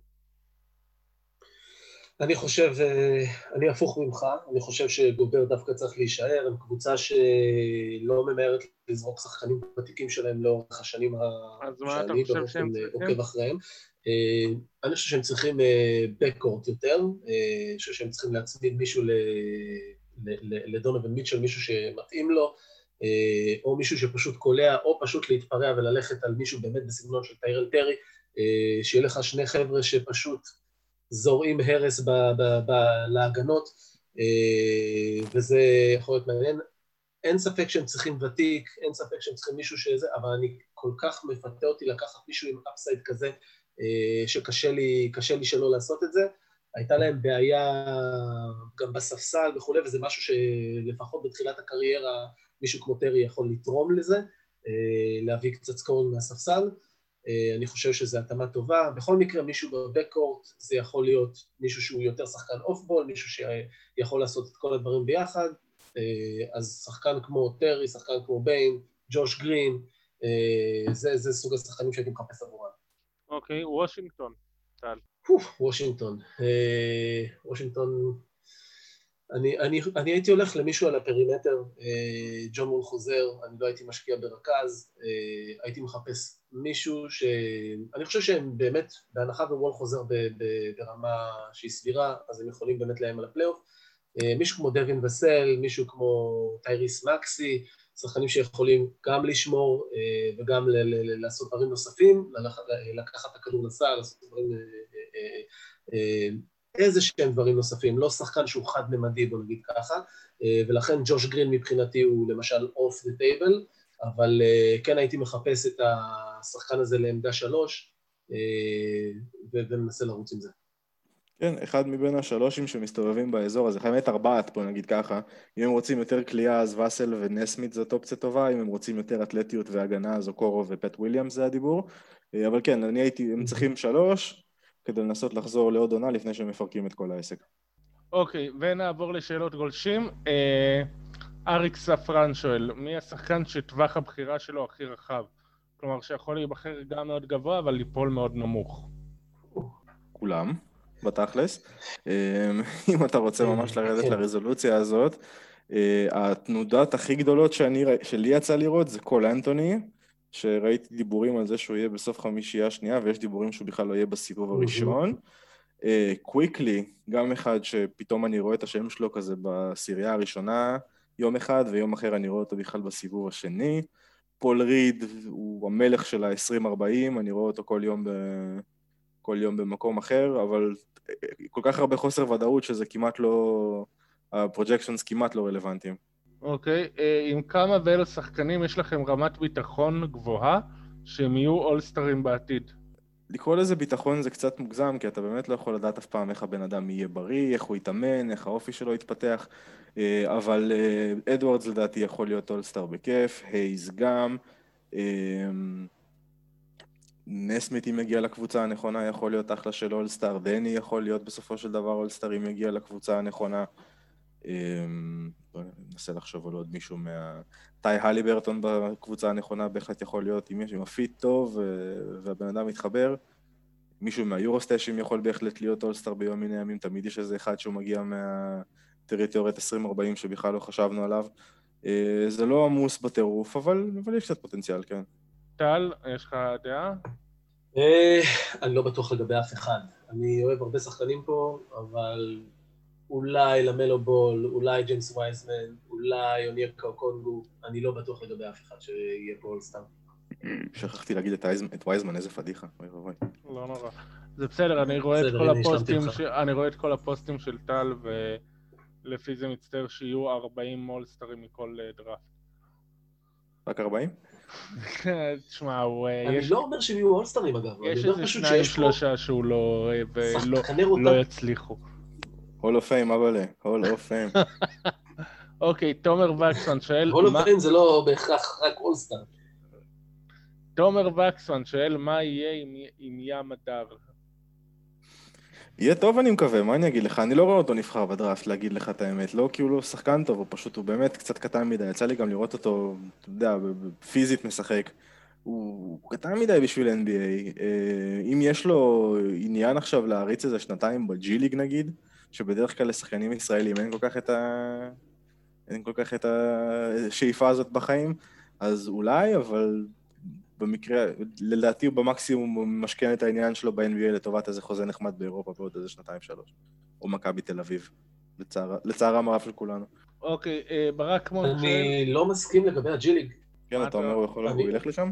אני חושב, אני הפוך ממך, אני חושב שגובר דווקא צריך להישאר, הם קבוצה שלא ממהרת לזרוק שחקנים ותיקים שלהם לאורך השנים שאני באופן עוקב אחריהם. אני חושב שהם צריכים בקורט יותר, אני חושב שהם צריכים להצמיד מישהו לדונובין מיטשל, מישהו שמתאים לו, או מישהו שפשוט קולע, או פשוט להתפרע וללכת על מישהו באמת בסגנון של טיירל טרי, שיהיה לך שני חבר'ה שפשוט זורעים הרס להגנות, וזה יכול להיות מעניין. אין ספק שהם צריכים ותיק, אין ספק שהם צריכים מישהו שזה, אבל אני כל כך מפתה אותי לקחת מישהו עם אפסייד כזה, שקשה לי, קשה לי שלא לעשות את זה. הייתה להם בעיה גם בספסל וכו', וזה משהו שלפחות בתחילת הקריירה מישהו כמו טרי יכול לתרום לזה, להביא קצת סקורינג מהספסל. אני חושב שזו התאמה טובה. בכל מקרה, מישהו בבקקורט, זה יכול להיות מישהו שהוא יותר שחקן אוף-בול, מישהו שיכול לעשות את כל הדברים ביחד. אז שחקן כמו טרי, שחקן כמו ביין, ג'וש גרין, זה, זה סוג השחקנים שהייתי מחפש עבורם. אוקיי, וושינגטון, טל. וושינגטון. וושינגטון, אני, אני, אני הייתי הולך למישהו על הפרימטר, ג'ון וול חוזר, אני לא הייתי משקיע ברכז, הייתי מחפש מישהו ש... אני חושב שהם באמת, בהנחה ווול חוזר ב, ב, ברמה שהיא סבירה, אז הם יכולים באמת להם על הפלייאוף. מישהו כמו דווין וסל, מישהו כמו טייריס מקסי, שחקנים שיכולים גם לשמור וגם לעשות דברים נוספים, לקחת את הכדור לסל, לעשות דברים, איזה שהם דברים נוספים, לא שחקן שהוא חד-ממדי, בוא נגיד ככה, ולכן ג'וש גרין מבחינתי הוא למשל off the table, אבל כן הייתי מחפש את השחקן הזה לעמדה שלוש, ומנסה לרוץ עם זה. כן, אחד מבין השלושים שמסתובבים באזור, אז באמת ארבעת פה נגיד ככה, אם הם רוצים יותר קליעה אז וסל ונסמית זאת אופציה טובה, אם הם רוצים יותר אתלטיות והגנה אז אוקורו ופט וויליאמס זה הדיבור, אבל כן, אני הייתי, הם צריכים שלוש כדי לנסות לחזור לעוד עונה לפני שהם מפרקים את כל העסק. אוקיי, ונעבור לשאלות גולשים. אריק ספרן שואל, מי השחקן שטווח הבחירה שלו הכי רחב? כלומר שיכול להיבחר גם מאוד גבוה אבל ליפול מאוד נמוך. כולם. בתכלס. אם אתה רוצה ממש לרדת לרזולוציה הזאת, התנודות הכי גדולות שאני, שלי יצא לראות זה קול אנטוני, שראיתי דיבורים על זה שהוא יהיה בסוף חמישייה השנייה, ויש דיבורים שהוא בכלל לא יהיה בסיבוב הראשון. קוויקלי, גם אחד שפתאום אני רואה את השם שלו כזה בסירייה הראשונה, יום אחד, ויום אחר אני רואה אותו בכלל בסיבוב השני. פול ריד הוא המלך של ה-עשרים ארבעים, אני רואה אותו כל יום ב... כל יום במקום אחר, אבל כל כך הרבה חוסר ודאות שזה כמעט לא, הפרוג'קשנס כמעט לא רלוונטיים. אוקיי, עם כמה ואילו שחקנים יש לכם רמת ביטחון גבוהה שהם יהיו אולסטרים בעתיד? לקרוא לזה ביטחון זה קצת מוגזם, כי אתה באמת לא יכול לדעת אף פעם איך הבן אדם יהיה בריא, איך הוא יתאמן, איך האופי שלו יתפתח, אבל אדוארדס לדעתי יכול להיות אולסטר בכיף, הייז גם, נסמית אם יגיע לקבוצה הנכונה יכול להיות אחלה של אולסטאר, דני יכול להיות בסופו של דבר אולסטאר אם יגיע לקבוצה הנכונה. ננסה לחשוב על עוד מישהו מה... טי הליברטון בקבוצה הנכונה בהחלט יכול להיות אם יש עם הפיט טוב והבן אדם מתחבר. מישהו מהיורוסטאשים יכול בהחלט להיות אולסטאר ביום מיני ימים, תמיד יש איזה אחד שהוא מגיע מהטריטוריית עשרים ארבעים שבכלל לא חשבנו עליו. זה לא עמוס בטירוף, אבל, אבל יש קצת פוטנציאל, כן. טל, יש לך דעה? אני לא בטוח לגבי אף אחד. אני אוהב הרבה שחקנים פה, אבל אולי למלו בול, אולי ג'יימס וייזמן, אולי אוניר קאוקונגו, אני לא בטוח לגבי אף אחד שיהיה פה אולסטאר. שכחתי להגיד את וייזמן, איזה פדיחה. לא נורא. זה בסדר, אני רואה את כל הפוסטים, אני רואה את כל הפוסטים של טל, ולפי זה מצטער שיהיו ארבעים אולסטרים מכל דראפט. רק ארבעים? תשמע, הוא... אני לא אומר שהם יהיו אולסטרים אגב, יש איזה שניים שלושה שהוא לא יצליחו. הול אוף פיים, אבל הול אוף פיים. אוקיי, תומר וקסמן שואל... הול אוף פיים זה לא בהכרח רק אולסטר. תומר וקסמן שואל מה יהיה עם ים הדר. יהיה טוב אני מקווה, מה אני אגיד לך? אני לא רואה אותו נבחר בדראפט להגיד לך את האמת, לא כי הוא לא שחקן טוב, הוא פשוט, הוא באמת קצת קטן מדי, יצא לי גם לראות אותו, אתה יודע, פיזית משחק, הוא קטן מדי בשביל אן בי איי, אם יש לו עניין עכשיו להריץ איזה שנתיים בג'י ליג נגיד, שבדרך כלל לשחקנים ישראלים אין כל כך את ה... אין כל כך את השאיפה הזאת בחיים, אז אולי, אבל... במקרה, לדעתי הוא במקסימום משכן את העניין שלו ב-אן בי איי לטובת איזה חוזה נחמד באירופה בעוד איזה שנתיים שלוש. או מכבי תל אביב, לצערם הרב של כולנו. אוקיי, ברק כמו... אני לא מסכים לגבי הג'יליג. כן, אתה אומר, הוא ילך לשם?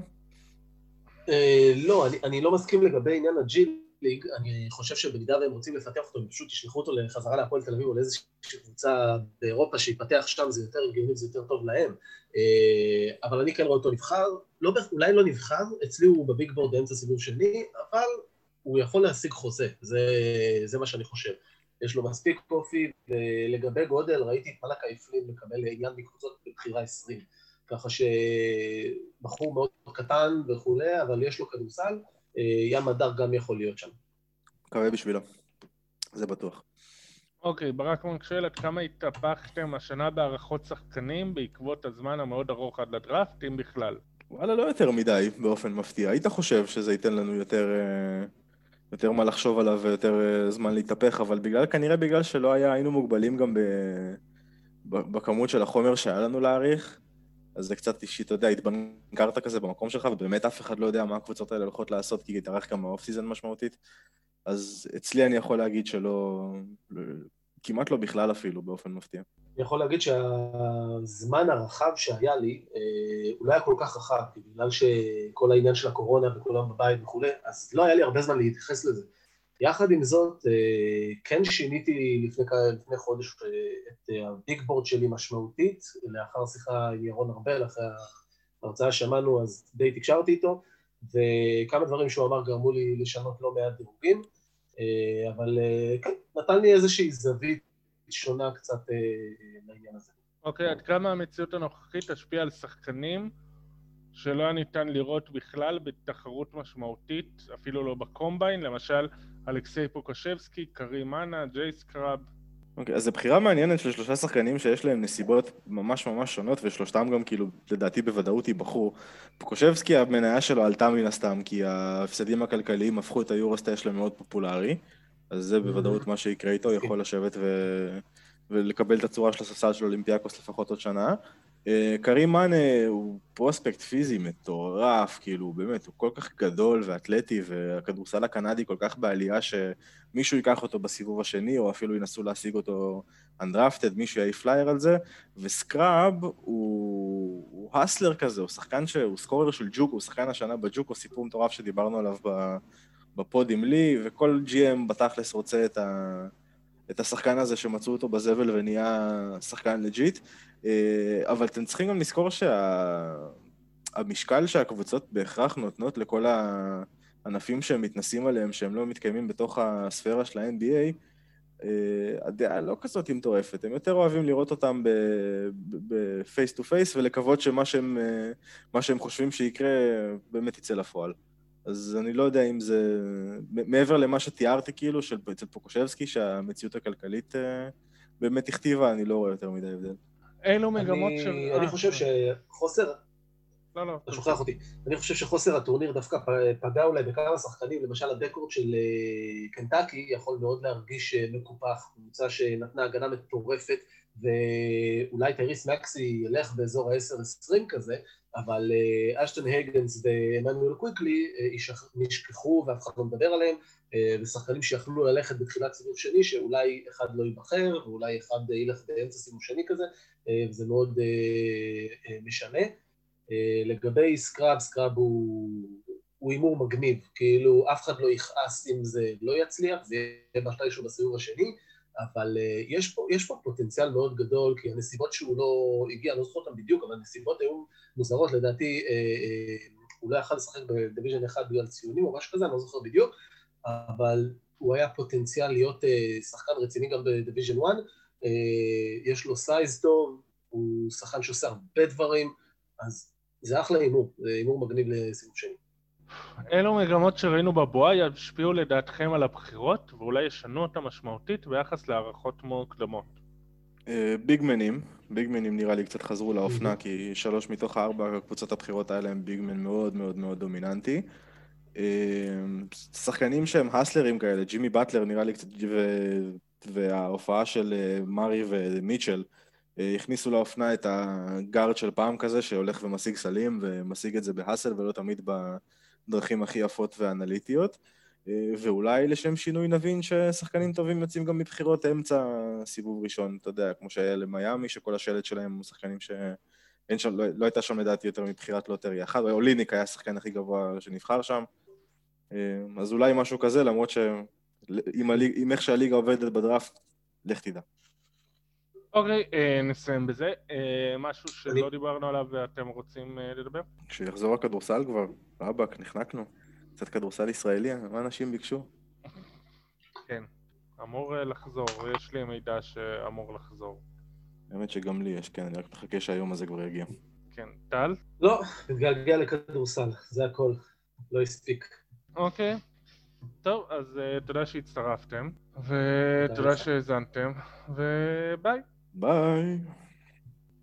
לא, אני לא מסכים לגבי עניין הג'יליג. אני חושב שבמידה והם רוצים לפתח אותו, הם פשוט ישלחו אותו לחזרה להפועל תל אביב או לאיזושהי קבוצה באירופה שיפתח שם, זה יותר הגיוני, זה יותר טוב להם. אבל אני כן רואה אותו נבחר, לא, אולי לא נבחר, אצלי הוא בביג בורד באמצע סיבוב שני, אבל הוא יכול להשיג חוזה, זה, זה מה שאני חושב. יש לו מספיק קופי, ולגבי גודל ראיתי את מלאק היפלין לקבל עניין מקבוצות בבחירה עשרים, ככה שבחור מאוד קטן וכולי, אבל יש לו כדורסל, ים הדר גם יכול להיות שם. מקווה בשבילו, זה בטוח. אוקיי, ברק מנקשל, עד כמה התהפכתם השנה בערכות שחקנים בעקבות הזמן המאוד ארוך עד לדראפט, אם בכלל? וואלה, לא יותר מדי באופן מפתיע. היית חושב שזה ייתן לנו יותר, יותר מה לחשוב עליו ויותר זמן להתהפך, אבל בגלל, כנראה בגלל שלא היה, היינו מוגבלים גם ב, בכמות של החומר שהיה לנו להעריך, אז זה קצת אישי, אתה יודע, התבנקרת כזה במקום שלך, ובאמת אף אחד לא יודע מה הקבוצות האלה הולכות לעשות, כי התארך גם האוף סיזן משמעותית. אז אצלי אני יכול להגיד שלא, כמעט לא בכלל אפילו, באופן מפתיע. אני יכול להגיד שהזמן הרחב שהיה לי, הוא לא היה כל כך רחב, בגלל שכל העניין של הקורונה וכל היום בבית וכו', אז לא היה לי הרבה זמן להתייחס לזה. יחד עם זאת, כן שיניתי לפני, לפני חודש את הביג בורד שלי משמעותית, לאחר שיחה עם ירון ארבל, אחרי ההרצאה שמענו, אז די תקשרתי איתו, וכמה דברים שהוא אמר גרמו לי לשנות לא מעט דירוגים, אבל כן, נתן לי איזושהי זווית שונה קצת לעניין הזה. אוקיי, עד כמה המציאות הנוכחית תשפיע על שחקנים שלא היה ניתן לראות בכלל בתחרות משמעותית, אפילו לא בקומביין, למשל אלכסיי פוקושבסקי, קרים מאנה, ג'יי סקראב. אוקיי, אז זו בחירה מעניינת של שלושה שחקנים שיש להם נסיבות ממש ממש שונות, ושלושתם גם כאילו, לדעתי בוודאות ייבחרו. פוקושבסקי, המניה שלו עלתה מן הסתם, כי ההפסדים הכלכליים הפכו את היורוסטאש למאוד פופולרי, אז זה בוודאות מה שיקרה איתו, יכול לשבת ו... ולקבל את הצורה של הספסל של אולימפיאקוס לפחות עוד שנה. קרים מאנה הוא פרוספקט פיזי מטורף, כאילו באמת, הוא כל כך גדול ואתלטי, והכדורסל הקנדי כל כך בעלייה שמישהו ייקח אותו בסיבוב השני, או אפילו ינסו להשיג אותו undrafted, מישהו יהיה פלייר על זה, וסקראב הוא, הוא הסלר כזה, הוא שחקן שהוא סקורר של ג'וק, הוא שחקן השנה בג'וק, הוא סיפור מטורף שדיברנו עליו בפוד עם לי, וכל ג'י אם בתכלס רוצה את ה... את השחקן הזה שמצאו אותו בזבל ונהיה שחקן לג'יט, אבל אתם צריכים גם לזכור שהמשקל שהקבוצות בהכרח נותנות לכל הענפים שהם מתנסים עליהם, שהם לא מתקיימים בתוך הספירה של ה-אן בי איי, הדעה לא כזאת מטורפת, הם יותר אוהבים לראות אותם בפייס טו פייס, ולקוות שמה שהם, מה שהם חושבים שיקרה באמת יצא לפועל. אז אני לא יודע אם זה, מעבר למה שתיארתי כאילו, של אצל פוקושבסקי, שהמציאות הכלכלית באמת הכתיבה, אני לא רואה יותר מדי הבדל. אילו מגמות של... אני חושב שחוסר... לא, לא. אתה שוכח אותי. אני חושב שחוסר הטורניר דווקא פגע אולי בכמה שחקנים, למשל הדקורד של קנטקי יכול מאוד להרגיש מקופח, קבוצה שנתנה הגנה מטורפת, ואולי טייריס מקסי ילך באזור ה-עשר עשרים כזה, אבל אשטון הגנס ואמנואל קוויקלי נשכחו ואף אחד לא מדבר עליהם, ושחקנים שיכלו ללכת בתחילת סיבוב שני, שאולי אחד לא ייבחר, ואולי אחד ילך באמצע סיבוב שני כזה, וזה מאוד משנה. לגבי סקראב, סקראב הוא אימור מגניב, כאילו אף אחד לא יכעס אם זה לא יצליח, זה יהיה מתישהו בסיבוב השני, אבל uh, יש פה, יש פה פוטנציאל מאוד גדול, כי הנסיבות שהוא לא הגיע, אני לא זוכר אותם בדיוק, אבל הנסיבות היו מוזרות, לדעתי, uh, uh, הוא לא יכול לשחק בדיוויז'ן אחד בגלל ציונים או משהו כזה, אני לא זוכר בדיוק, אבל הוא היה פוטנציאל להיות uh, שחקן רציני גם בדיוויז'ן אחד, uh, יש לו סייז טוב, הוא שחקן שעושה הרבה דברים, אז זה אחלה אימור, זה אימור מגניב לסיבוב שני. אילו מגמות שראינו בבועה ישפיעו לדעתכם על הבחירות, ואולי ישנו אותה משמעותית ביחס להערכות מוקדמות? ביגמנים, ביגמנים נראה לי קצת חזרו לאופנה, כי שלוש מתוך ארבע קבוצות הבחירות האלה הם ביגמן מאוד מאוד מאוד דומיננטי. שחקנים שהם הסלרים כאלה, ג'ימי באטלר נראה לי קצת, וההופעה של מארי ומיטשל, הכניסו לאופנה את הגארד של פעם כזה, שהולך ומשיג סלים, ומשיג את זה בהסל ולא תמיד בדרכים הכי יפות ואנליטיות, ואולי לשם שינוי נבין ששחקנים טובים יוצאים גם מבחירות אמצע סיבוב ראשון, אתה יודע, כמו שהיה למיימי, שכל השלט שלהם הוא שחקנים שאין שם, לא, לא הייתה שם לדעתי יותר מבחירת לוטרי אחת, או ליניק היה השחקן הכי גבוה שנבחר שם, אז אולי משהו כזה, למרות שאם איך שהליגה עובדת בדראפט, לך תדע. אוקיי, נסיים בזה. משהו שלא דיברנו עליו ואתם רוצים לדבר? כשיחזור הכדורסל כבר, רבק, נחנקנו. קצת כדורסל ישראלי, מה אנשים ביקשו? כן, אמור לחזור, יש לי מידע שאמור לחזור. האמת שגם לי יש, כן, אני רק מחכה שהיום הזה כבר יגיע. כן, טל? לא, מתגעגע לכדורסל, זה הכל, לא הספיק. אוקיי, טוב, אז תודה שהצטרפתם, ותודה שהזנתם, וביי. ביי.